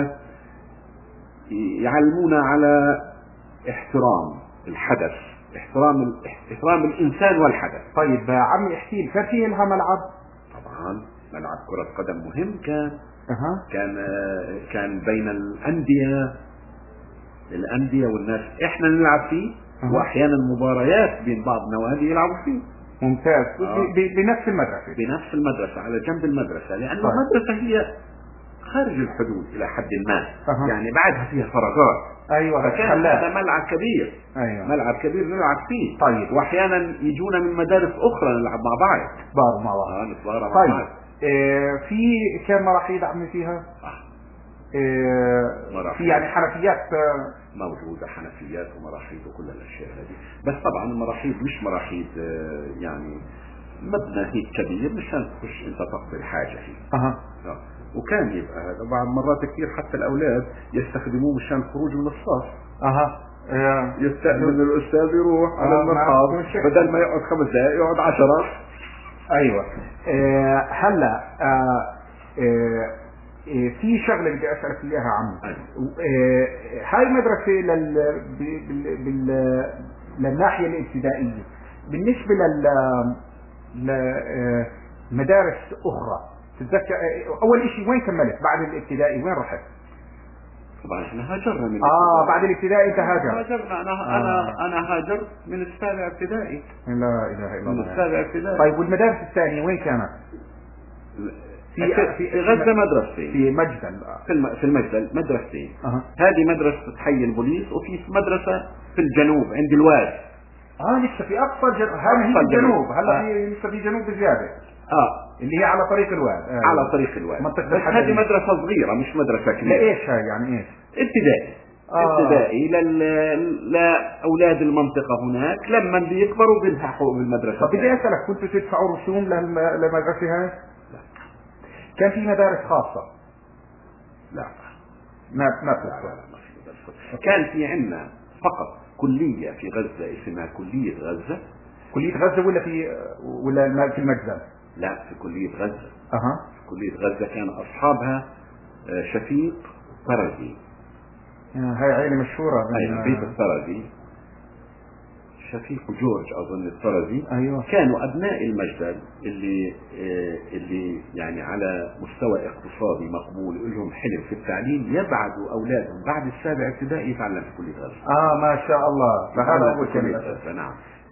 يعلمونا على احترام الحدث، احترام الانسان والحدث. طيب عمي احكي لي، كان في لها ملعب؟ طبعا ملعب كرة قدم مهم كان بين الأندية والناس احنا نلعب فيه. واحيانا مباريات بين بعض نوادي يلعبوا فيه. ممتاز. بنفس المدرسة على جنب المدرسة، لأن المدرسة هي خارج الحدود إلى حد ما. يعني بعدها فيها فراغات. ايوه. فكان هذا ملعب كبير. ملعب كبير نلعب فيه. طيب. واحيانا يجونا من مدارس أخرى نلعب مع بعض. نتبارى مع بعض. في كم مراحيض عمي فيها؟ في يعني حنفيات موجودة، حنفيات ومراحيض وكل الأشياء هذه. بس طبعا المراحيض مش مراحيض يعني مبنى هيك كبير مشان تخش انت تقضي الحاجة فيه. وكان يبقى هذا بعض مرات كثير حتى الأولاد يستخدموه مشان الخروج من الصف. يستأذن الأستاذ يروح على المرحاض، بدل ما يقعد 5 دقائق يقعد 10. أيوة. هلا في شغلة بدي أسألك إياها عمي. هاي مدرسة للناحية الابتدائية، بالنسبة لمدارس أخرى تتذكر أول إشي وين كملت بعد الابتدائي؟ وين رحت؟ طبعا احنا هاجرنا من بعد الابتدائي انت هاجرنا. انا هاجرت من السابع ابتدائي. لا اله الا الله. من السابع ابتدائي. طيب والمدارس الثانية وين كانت؟ في غزة مدرستين. في مجدل. في المجدل مدرستين. هذه مدرسة حي البوليس، وفي مدرسة في الجنوب عند الواد. لسه في اقصى هذه هي الجنوب. هلا في لسه في جنوب بزيادة. اللي هي على طريق الواد. على طريق الواد. بس هذه مدرسة صغيرة مش مدرسة كبيرة. ايش هاي يعني ايش؟ ابتدائي. ابتدائي لأولاد المنطقة هناك، لما بيكبروا بيلحقوا بالمدرسة. طب بدي أسألك، كنتوا تدفعوا رسوم للمدرسة هاي؟ لا. كان في مدارس خاصة؟ لا. ما كان في عندنا فقط كلية في غزة اسمها كلية غزة. كلية غزة ولا في المجزر؟ لا، في كلية غزة. في كلية غزة كان أصحابها شفيق طرزي. هاي عائلة مشهورة. شفيق الطرزي، شفيق جورج أظن الطرزي. أيوة. كانوا أبناء المجدل اللي يعني على مستوى اقتصادي مقبول ولهم حلم في التعليم، يبعدوا أولادهم بعد السابع ابتدائي يتعلم في كلية غزة. ما شاء الله. فهذا هو كلية غزة. نعم.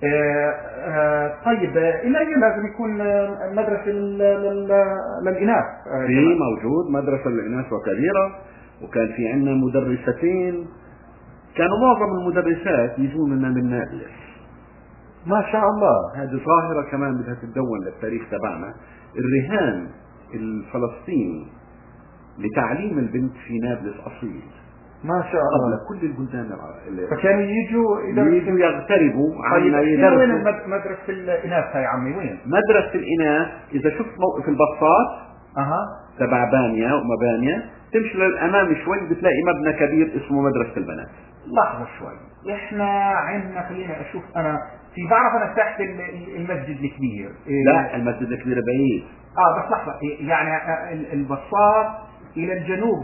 طيب إلى أي لازم يكون مدرسة للإناث؟ في موجود مدرسة للإناث وكبيرة، وكان في عندنا مدرستين. كانوا معظم المدرسات يجون لنا من نابلس. ما شاء الله. هذه ظاهرة كمان بدها تتدون للتاريخ تبعنا. الرهان الفلسطيني لتعليم البنت في نابلس أصيل. ما شاء الله. قبل كل البلدان. فكانوا يجوا يغتربوا عنا يدرسوا. وين مدرسة الإناث هاي عمي؟ وين مدرسة الإناث؟ إذا شفت موقف البساط تبع بانيا ومبانيا، تمشي للأمام شوي بتلاقي مبنى كبير اسمه مدرسة البنات. لحظة شوي، احنا عندنا، خلينا اشوف انا بعرف انا تحت المسجد الكبير. لا، المسجد الكبير بعيد. بس لحظة، يعني البساط الى الجنوب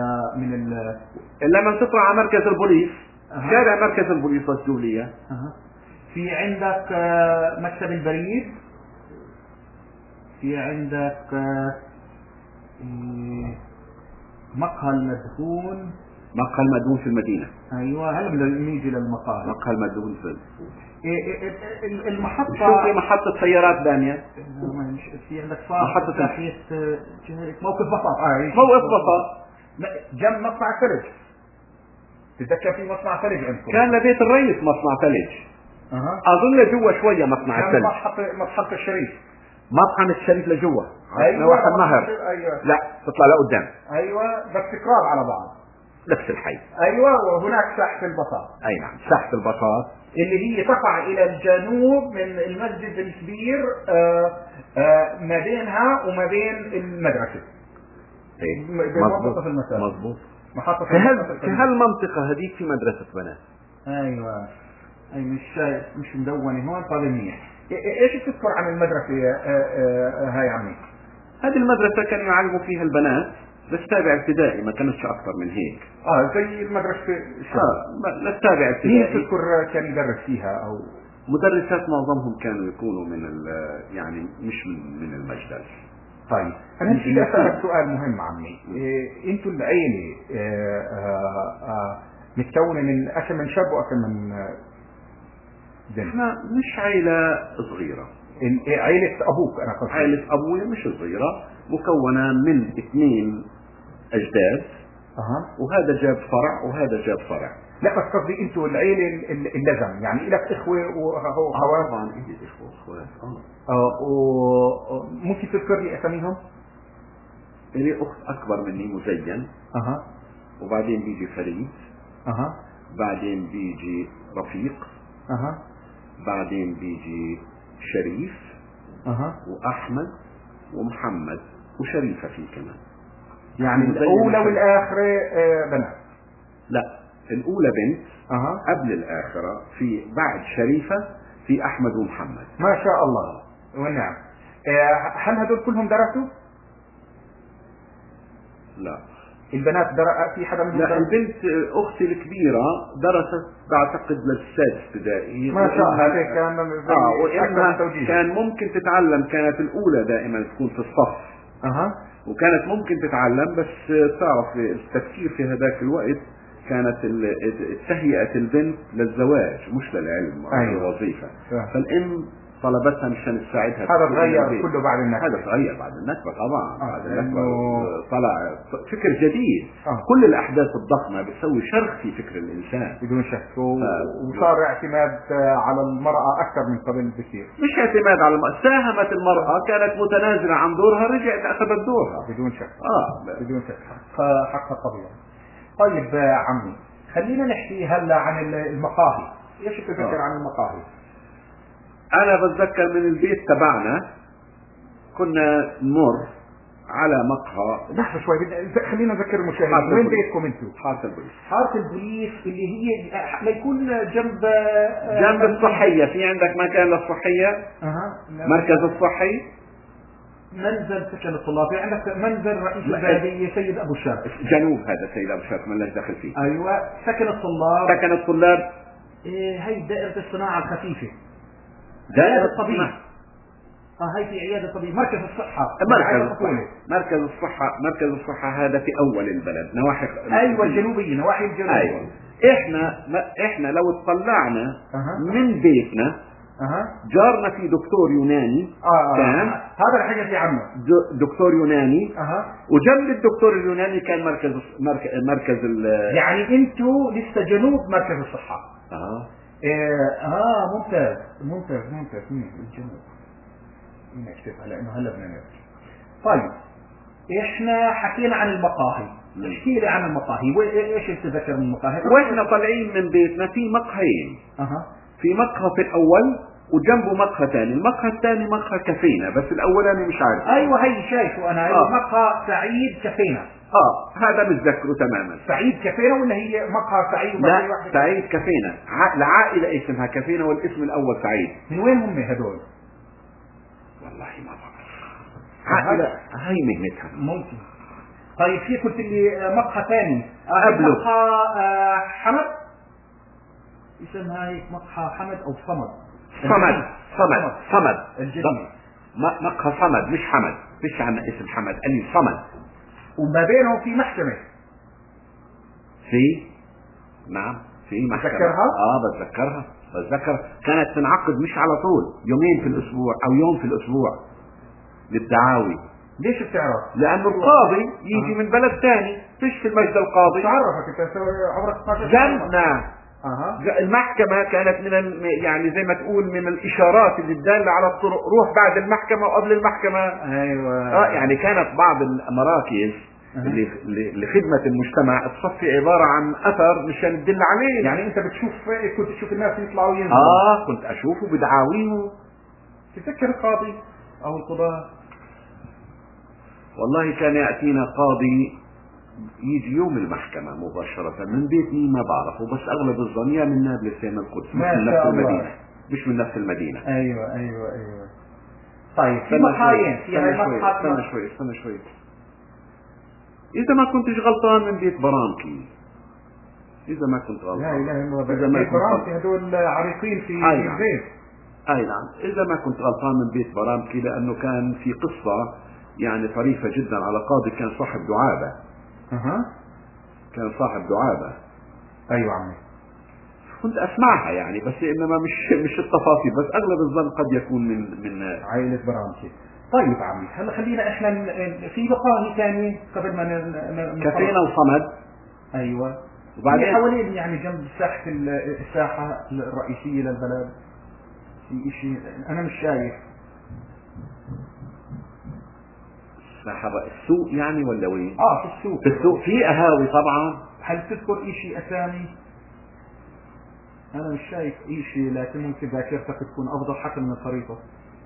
لما تطلع على مركز البوليس، شارع مركز البوليس الدولية. في عندك مكتب البريد، في عندك مقهى المدفون. مقهى المدفون في المدينة. ايوه، هلا بدنا نيجي للمقهى. مقهى المدفون في المحطة. شوفي محطة سيارات بانيا. في عندك محطة ناحية موقف بساط. موقف بساط جنب مصنع ثلج. تتذكر في مصنع ثلج عندكم؟ كان لبيت الرئيس مصنع ثلج. اظن لجوا شوية مصنع الثلج. مطحنة الشريف. مطحنة الشريف لجوا. ايوه النهر. أيوة. لا، تطلع لقدام. ايوه، بس تكرار على بعض. نفس الحي. ايوه، وهناك ساحة البساط. اي نعم، ساحة البساط اللي هي تقع الى الجنوب من المسجد الكبير، ما بينها وما بين المدرسة. مضبوط. في هالمنطقة هذيك في مدرسة بنات. ايوه، مش مدونة هون. طيب منيح. ايش تذكر عن المدرسة هاي عمي؟ هذه المدرسة كانوا يعلموا فيها البنات للسابع ابتدائي، ما كانتش اكثر من هيك. زي المدرسة للسابع ابتدائي. مين تذكر كان يدرس فيها؟ او مدرسات معظمهم كانوا يكونوا يعني مش من المجدل. طيب انا بدي اسالك سؤال مهم عمي. انتوا العيلة متكونة من شاب واكثر من بنت؟ احنا مش عيلة صغيرة. عيلة ابوك انا قصدي. عيلة ابوي مش صغيرة، مكونة من 2 أجداد. وهذا جاب فرع وهذا جاب فرع. لا بس قصدي انتوا العيلة اللزم، يعني لك اخوة واخوات؟ طبعا عندي اخوة واخوات. ممكن تذكر لي اساميهم؟ لي اخت اكبر مني مزين. وبعدين بيجي فريد. بعدين بيجي رفيق. بعدين بيجي شريف. واحمد ومحمد وشريفة فيه كمان. يعني الاولى والاخرة بنات؟ لا، الاولى بنت. قبل الاخرة في بعد شريفة في احمد ومحمد. ما شاء الله ونعم. هل هذول كلهم درسوا؟ لا. البنات في حدا منهم؟ لا، البنت اختي الكبيرة درست بعتقد للسادس ابتدائي. ما شاء الله. هذا كان وإنها كان ممكن تتعلم، كانت الاولى دائما تكون في الصف. وكانت ممكن تتعلم، بس تعرف التفكير في هذاك الوقت كانت تهيئة البنت للزواج مش للعلم أو للوظيفة. فالأم طلبتها مشان تساعدها. هذا تغير كله بعد النكبة. هذا تغير بعد النكبة طبعا. بعد النكبة طلع فكر جديد. كل الأحداث الضخمة بتسوي شرخ في فكر الإنسان بدون شك. وصار اعتماد على المرأة أكثر من قبل بكثير. مش اعتماد على المرأة، ساهمت المرأة، كانت متنازلة عن دورها، رجعت أخذت دورها بدون شك. بدون شك حقها طبيعي. طيب عمي، خلينا نحكي هلا عن المقاهي. ايش تتذكر عن المقاهي؟ انا بتذكر من البيت تبعنا كنا نمر على مقهى. لحظه شوي، خلينا نذكر المشاهدين وين بيتكم انتم؟ حارة البوليس. حارة البوليس اللي هي ليكون جنب الصحية. في عندك مكان للصحية. مركز الصحي، منزل سكن الطلاب، في عندك منزل رئيس البلدية سيد ابو الشاب. جنوب هذا سيد ابو الشاب ما لناش دخل فيه. ايوه سكن الطلاب. سكن الطلاب. هي دائرة الصناعة الخفيفة. دائرة الطبيب. هاي في عيادة الطبيب. مركز الصحة. مركز الصحة هذا في اول البلد، نواحي. ايوه الجنوبية، نواحي الجنوب. ايوه. احنا لو اطلعنا من بيتنا جارنا في دكتور يوناني. كان هذا الحاجة في عنه دكتور يوناني. وجنب الدكتور اليوناني كان مركز يعني انتوا لسه جنوب مركز الصحة. ممتاز الجنوب. نكتبها لانه هلا بدنا نرجع. طيب احنا حكينا عن المقاهي. احكي لي عن المقاهي، ايش تتذكر من المقاهي؟ واحنا طالعين من بيتنا في مقهيين. في مقهى في الاول وجنبه مقهى ثاني. المقهى الثاني مقهى كافينا، بس الاولاني مش عارف. ايوه هي شايفه انا. مقهى سعيد كافينا. هذا متذكره تماما. سعيد كافينا ولا هي مقهى سعيد؟ لا سعيد كافينا. العائلة اسمها كافينا والاسم الاول سعيد. من وين هم هدول؟ والله ما بعرف. عائلة هاي مهنتها. ممكن. طيب في قلت لي مقهى ثاني قبله مقهى حمد. اسمها هيك مقهى حمد او صمد الجديد. مقهى صمد مش حمد. فيش عنا اسم حمد، قال صمد. وما بينهم في محكمة. نعم في محكمة. بتذكرها؟ بتذكر. كانت تنعقد مش على طول، يومين في الاسبوع او يوم في الاسبوع للدعاوي. ليش بتعرف؟ لانه القاضي يجي من بلد ثاني. فيش في المجد القاضي. تعرفك انت عمرك 12 جنبنا. المحكمة كانت يعني زي ما تقول من الإشارات اللي تدل على الطرق. روح بعد المحكمة وقبل المحكمة. أيوة. يعني كانت بعض المراكز لخدمة المجتمع تصفي عبارة عن أثر مشان تدل عليه. يعني أنت كنت تشوف الناس يطلعوا ينزلوا. كنت أشوفه بدعاويه. تذكر القاضي أو القضاة؟ والله كان يأتينا قاضي يجي يوم المحكمة مباشرة من بيتي ما بعرفه، بس أغلب الظن يا من نابلس يا من القدس، مش من نفس المدينة. أيوة. طيب في مقاهيين. استنى شوي. إذا ما كنتش غلطان من بيت برامكي. إذا ما كنت غلطان. لا إله إلا الله. بيت برامكي هدول عريقين في البيت. أي نعم. إذا ما كنت غلطان من بيت برامكي، لأنه كان في قصة يعني طريفة جدا على قاضي كان صاحب دعابة. كان صاحب دعابة. ايوه عمي. كنت اسمعها يعني، بس انما مش التفاصيل، بس اغلب الظن قد يكون من عائلة برامكي. طيب عمي هلا خلينا احنا في مقاهي ثاني قبل ما كافينا وصمد. ايوه. وبعدين حوالين يعني جنب الساحة الرئيسية للبلد في شيء انا مش شايف. السوق يعني ولا وين؟ في السوق في قهاوي طبعا. هل تذكر شيء اسامي؟ انا مش شايف شيء، لكن ممكن ذاكرتك تكون افضل حتى من الخريطة.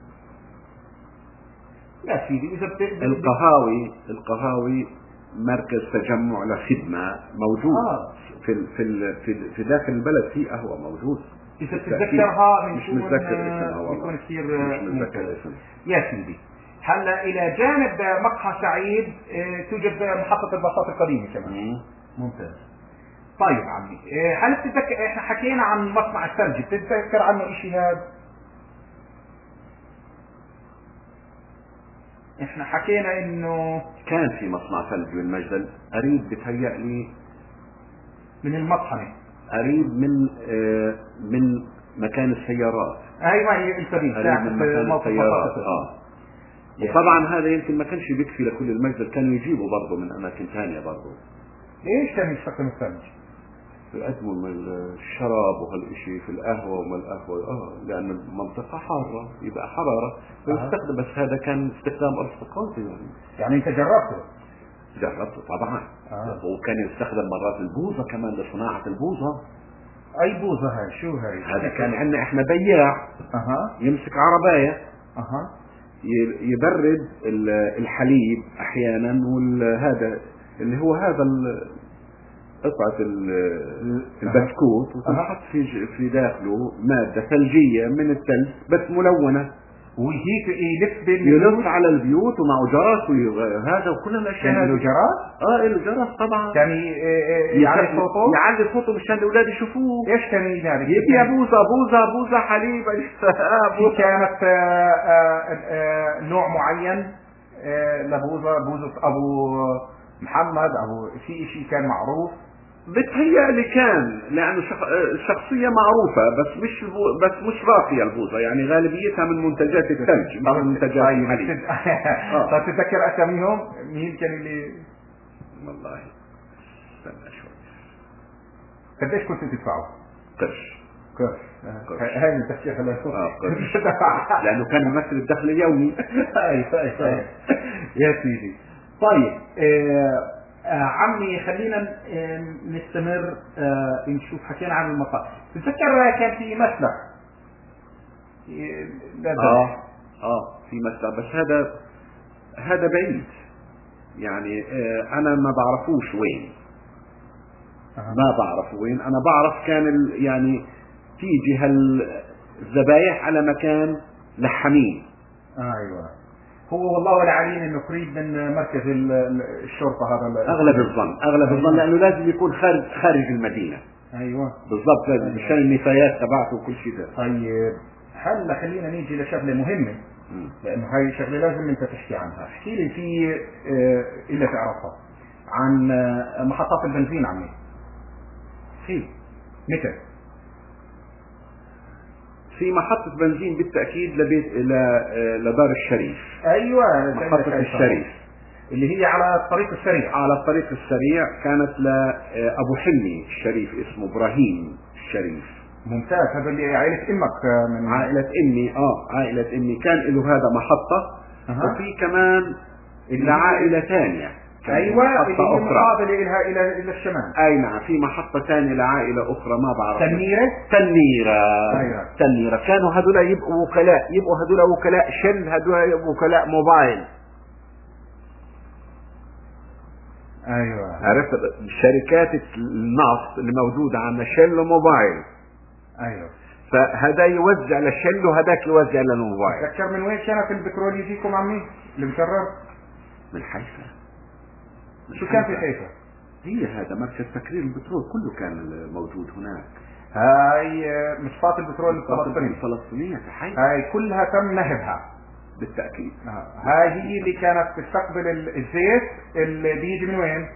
يا سيدي اذا القهاوي مركز تجمع لخدمة موجود. في داخل البلد في قهوة موجود. اذا تتذكرها مش متذكر اسمها والله. مش متذكر اسمها. يا سيدي هلا الى جانب مقهى سعيد توجد محطة الباصات القديمة كمان. ممتاز. طيب عمي هل تتذكر احنا حكينا عن مصنع الثلج، بتتذكر عنه شيء هذا؟ احنا حكينا انه كان في مصنع ثلج بالمجدل قريب، بتهيألي من المطحنة، قريب من مكان السيارات. ايوه هي الفريق قريب من مكان السيارات. وطبعا هذا يمكن ما كانش بيكفي لكل المجدل، كانوا يجيبوا برضه من اماكن ثانيه برضه. ليش كان يستخدم الثلج؟ يقدموا من الشراب وهالشيء في القهوه وما القهوه لان المنطقه حاره، يبقى حراره فيستخدم. بس هذا كان استخدام ارستقراطي يعني انت جربته؟ جربته طبعا. وكان يستخدم مرات البوظه كمان لصناعه البوظه. اي بوظه هاي؟ شو هاي؟ هذا كان عندنا احنا بياع يمسك عربايه يبرد الحليب احيانا، وهذا اللي هو هذا قطعة البسكوت، وتنحط في داخله مادة ثلجية من الثلج بس ملونة، وهيك يلف على البيوت ومعه جرس وهذا وكل الاشياء. كان له جرس؟ له جرس طبعا. كان يعلي صوته؟ يعلي صوته مشان الاولاد يشوفوه. ايش كان ينادي؟ يبيع بوظة حليب. كانت نوع معين لبوظة ابو محمد او في شيء كان معروف؟ بتهيألي كان، لأنه شخصية معروفة، بس مش راقية البوظة، يعني غالبيتها من منتجات الثلج مش من منتجات الحليب. تتذكر أساميهم؟ مين كان اللي؟ والله استنى شوي. قديش كنت تدفعوا؟ قرش. هاي التفكير قرش. لأنه كان يمثل الدخل اليومي. أيوة. يا سيدي. طيب عمي خلينا نستمر نشوف. حكينا عن المطار. تتذكر كان في مسلح في مسلح، بس هذا بعيد يعني. انا ما بعرفوش وين. ما بعرف وين. انا بعرف كان يعني تيجي هالذبايح على مكان لحمين. ايوه هو والله العليم انه قريب من مركز الشرطه. هذا اغلب الظن لانه لازم يكون خارج المدينه. ايوه بالضبط، لازم مشان النفايات تبعته وكل شيء ده. طيب هلا خلينا نيجي لشغله مهمه، لانه هاي شغله لازم انت تحكي عنها. احكي لي في الا تعرفها عن محطات البنزين عمي. متى في محطة بنزين بالتأكيد لدار الشريف. أيوة محطة الشريف اللي هي على الطريق السريع. على الطريق السريع كانت لأبو حلمي الشريف، اسمه إبراهيم الشريف. ممتاز. هذا اللي عائلة أمك من عائلة أمي. عائلة أمي كان له هذا محطة. وفي كمان لعائلة ثانية. ايوه اللي هي مقابله لها الى الشمال. اي نعم، في محطه ثانيه لعائله اخرى ما بعرف. تنيره. تنيره كانوا هذول يبقوا وكلاء شل، هذول يبقوا وكلاء موبايل. ايوه عرفت شركات النفط اللي موجوده عندنا شل وموبايل. ايوه فهذا يوزع للشل وهذاك يوزع للموبايل. تذكر من وين كانت البترول يجيكم عمي اللي مكرر؟ من حيفا. شو كان في حيفا؟ هي هذا مركز تكرير البترول كله كان موجود هناك. هاي مصفاة البترول الفلسطينية في حيفا. هاي كلها تم نهبها بالتأكيد. هاي هي اللي كانت تستقبل الزيت اللي بيجي من وين؟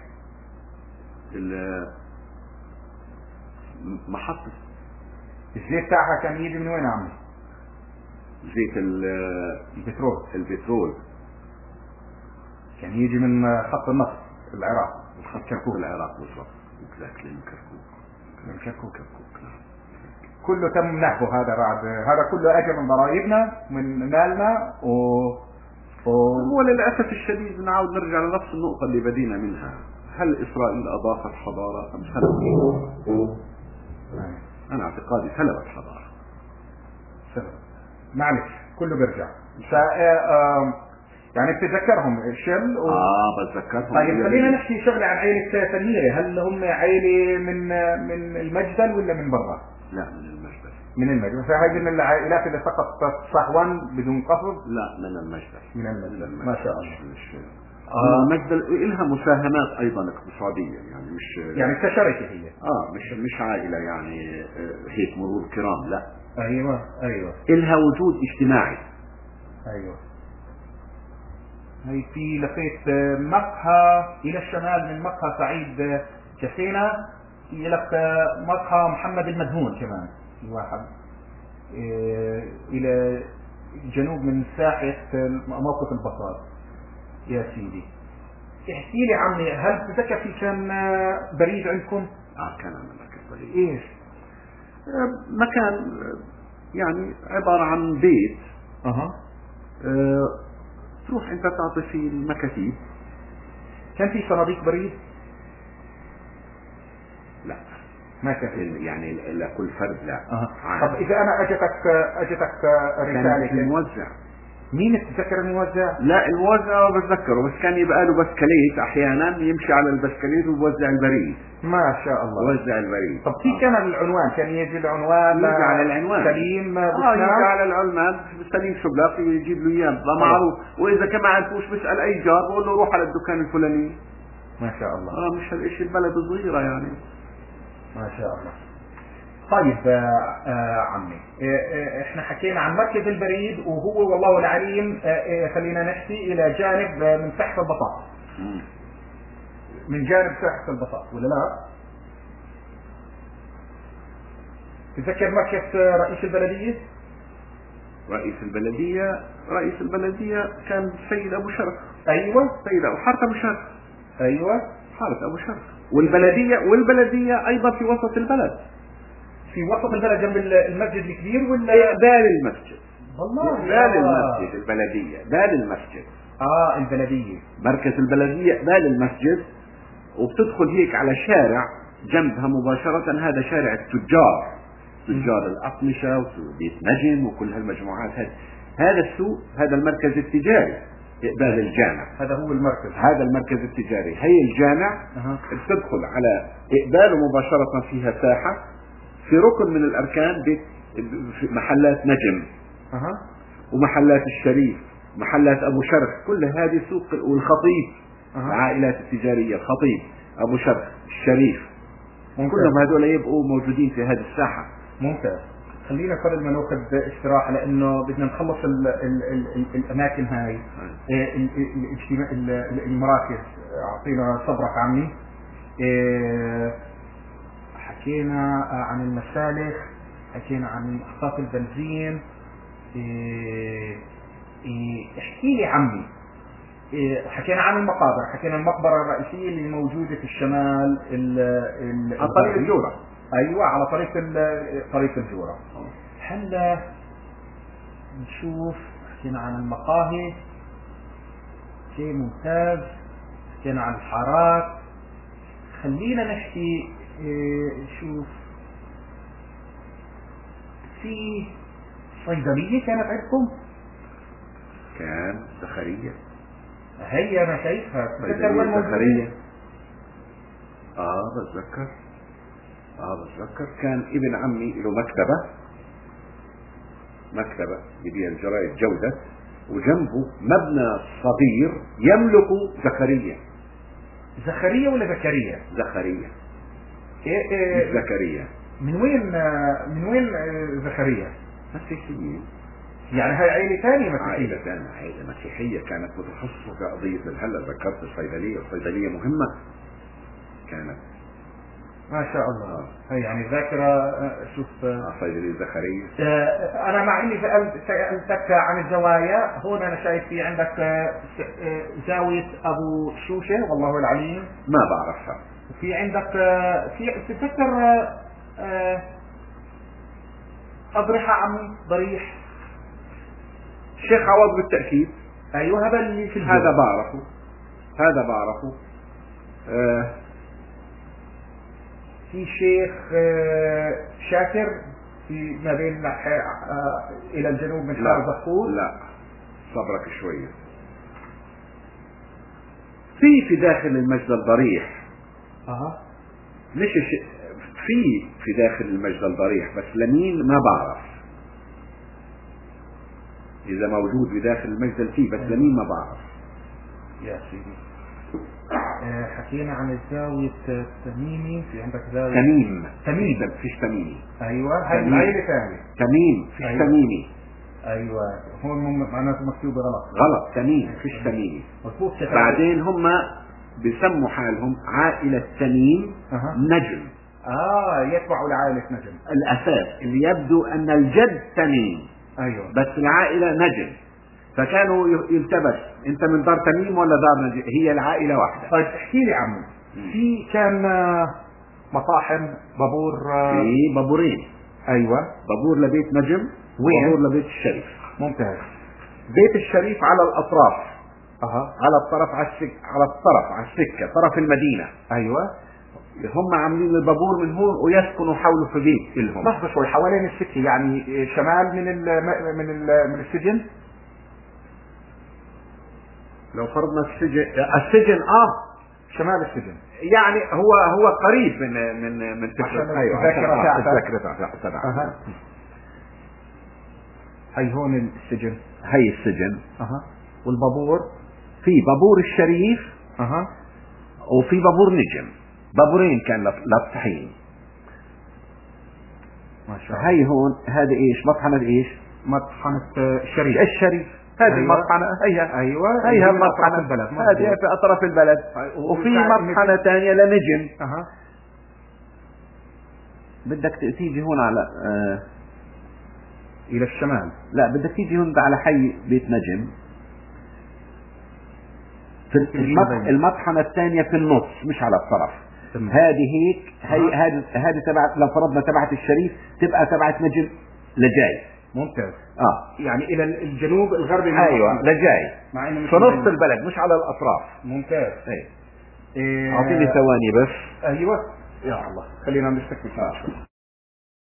محطة الزيت تاعها كان يجي من وين عمي؟ زيت البترول كان يجي من خط النفط العراق. خط كركوك العراق بالضبط. من كركوك. كله تم نهبه. هذا بعد هذا كله اجى من ضرائبنا من مالنا هو للاسف الشديد نعود نرجع لنفس النقطه اللي بدينا منها. هل اسرائيل اضافت حضاره ام سلبت؟ انا اعتقادي سلبت حضاره. معلش كله بيرجع. يعني بتتذكرهم الشل بتذكرهم. طيب خلينا نحكي شغله عن عائله تنيره. هل هم عائله من المجدل ولا من برا؟ لا من المجدل. من المجدل. فهذه من العائلات اللي سقطت صحوا بدون قصد؟ لا من المجدل. ما شاء الله. المجدل لها مساهمات ايضا اقتصاديه، يعني مش يعني كشركه هي. مش عائله يعني هيك مرور كرام، لا. ايوه لها وجود اجتماعي. ايوه هي في لقيت مقهى الى الشمال من مقهى سعيد كفينا، في لك مقهى محمد المدهون كمان في واحد الى جنوب من ساحة موقف البصار. يا سيدي احكي لي عمي، هل تتذكر في كان بريد عندكم؟ كان عندنا بريد. ايش؟ مكان يعني عبارة عن بيت. تروح انت تعطي فيه المكاتيب. كان في صناديق بريد؟ لا ما كان يعني لكل فرد لا. طب اذا انا اجتك رسالة كان الموزع. مين تتذكر الموزع؟ لا الموزع بتذكره، بس كان يبقى له بسكليت احيانا يمشي على البسكليت ويوزع البريد. ما شاء الله. وزع البريد. طب كيف كان العنوان؟ كان يجي العنوان يجي على العنوان سليم يجي على العنوان سليم شبلاق يجيب له اياه معروف، واذا كان ما عرفوش بسال اي جار بقول له روح على الدكان الفلاني. ما شاء الله. مش هالشيء البلد صغيره يعني. ما شاء الله. طيب عمي، احنا حكينا عن مركز البريد وهو والله العليم، خلينا نحكي الى جانب من تحت البساط. من جانب تحت البساط ولا لا؟ تذكر مركز رئيس البلدية؟ رئيس البلدية كان السيد ابو شرف. ايوه سيد ابو حارة ابو شرف. ايوه حارة ابو شرف. والبلدية ايضا في وسط البلد. في وسط البلد جنب المسجد الكبير ولا دال المسجد؟ والله دال المسجد. البلدية دال المسجد. البلدية مركز البلدية دال المسجد، وبتدخل هيك على شارع جنبها مباشرة، هذا شارع التجار، تجار الأقمشة وبيت نجم وكل هالمجموعات. هذا السوق، هذا المركز التجاري قبال الجامع. هذا هو المركز، هذا المركز التجاري. هي الجامع بتدخل على قباله مباشرة، فيها ساحة، في ركن من الأركان بيت محلات نجم ومحلات الشريف، محلات أبو شرف، كل هذه سوق. والخطيب العائلات التجارية، الخطيب، أبو شرف، الشريف، كلهم هذول يبقوا موجودين في هذه الساحة. ممتاز. خلينا قبل ما ناخذ استراحة لأنه بدنا نخلص الأماكن هاي، المراكز. أعطينا صبرك عمي. حكينا عن المسالخ، حكينا عن محطات البنزين. احكي لي عمي، حكينا عن المقابر، حكينا المقبرة الرئيسية اللي موجودة في الشمال على طريق الجورة. ايوه على طريق الجورة. هلا نشوف، حكينا عن المقاهي، شيء ممتاز، حكينا عن الحارات. خلينا نحكي، شوف، في صيدلية كانت عندكم؟ كان زخرية. هي انا شايفها. صيدلية زخرية. بتذكر كان ابن عمي له مكتبة يبيع الجرايد جودة، وجنبه مبنى صغير يملك زكريا ولا زكريا؟ زكريا. مش زكريا. من وين زكريا؟ مسيحيين. يعني هاي عائلة ثانية مسيحية. عائلة مسيحية كانت متخصصة في قضية الهلا. ذكرت الصيدلية مهمة كانت. ما شاء الله. هي يعني ذاكرة. شوف صيدلية زكريا. أنا مع إني سألتك عن الزوايا، هون أنا شايف في عندك زاوية أبو شوشة والله العليم ما بعرفها. في عندك في تتذكر أضرحة عمي، ضريح الشيخ عوض بالتأكيد. أيوه هذا اللي في هذا بعرفه. في شيخ شاكر في ما بين إلى الجنوب من حار زقور. لا صبرك شوية. في داخل المجد الضريح. مش في داخل المجد الضريح، بس لمين ما بعرف. إذا موجود بداخل المجد فيه، بس لمين ما بعرف. يا سيدي. حكينا عن الزاوية التميمي، في عندك زاوية تميم. فيش تميمي. أيوة هاي العائلة ثانية. تميم فيش. أيوة. تميمي ايوه هون معناته مكتوبه غلط، تميم فيش تميمي. مظبوط. بعدين هم بيسموا حالهم عائلة تميم نجم. يتبعوا لعائلة نجم. الاساس اللي يبدو ان الجد تميم، ايوه، بس العائلة نجم، فكانوا يلتبس انت من دار تميم ولا دار نجم، هي العائلة واحدة. طيب احكي لي عمي، في كان مطاحن بابور، في بابورين. ايوه، بابور لبيت نجم وبابور لبيت الشريف. ممتاز. بيت الشريف على الاطراف، على الطرف على الطرف على السكة، طرف المدينة. ايوه، هم عاملين البابور من هون ويسكنوا حوله في بيت لهم. لحظة شوي، حوالين السكة يعني شمال من السجن. لو فرضنا السجن شمال السجن، يعني هو قريب من تفرق. ايوه، الذاكرة تبعها. هي هون السجن، هي السجن. والبابور في بابور الشريف وفي بابور نجم، بابورين كان لطحين. ما شاء الله. هي هون هذا ايش؟ مطحنة ايش؟ مطحنة الشريف. هذه المطحنة هي المطحنة البلد، هذه في اطراف البلد. وفي مطحنة ثانية لنجم. بدك تيجي هون على الى الشمال. لا، بدك تيجي هون على حي بيت نجم. في المطحنة الثانية في النص، مش على الطرف. هذه هيك، هذه تبعت، لو فرضنا تبعت الشريف تبقى تبعت نجم لجاي. ممتاز. يعني الى الجنوب الغربي. ايوه، لجاي في نص البلد، مش على الاطراف. ممتاز. اعطيني ثواني بس. ايوه، يا الله، خلينا نستكمل.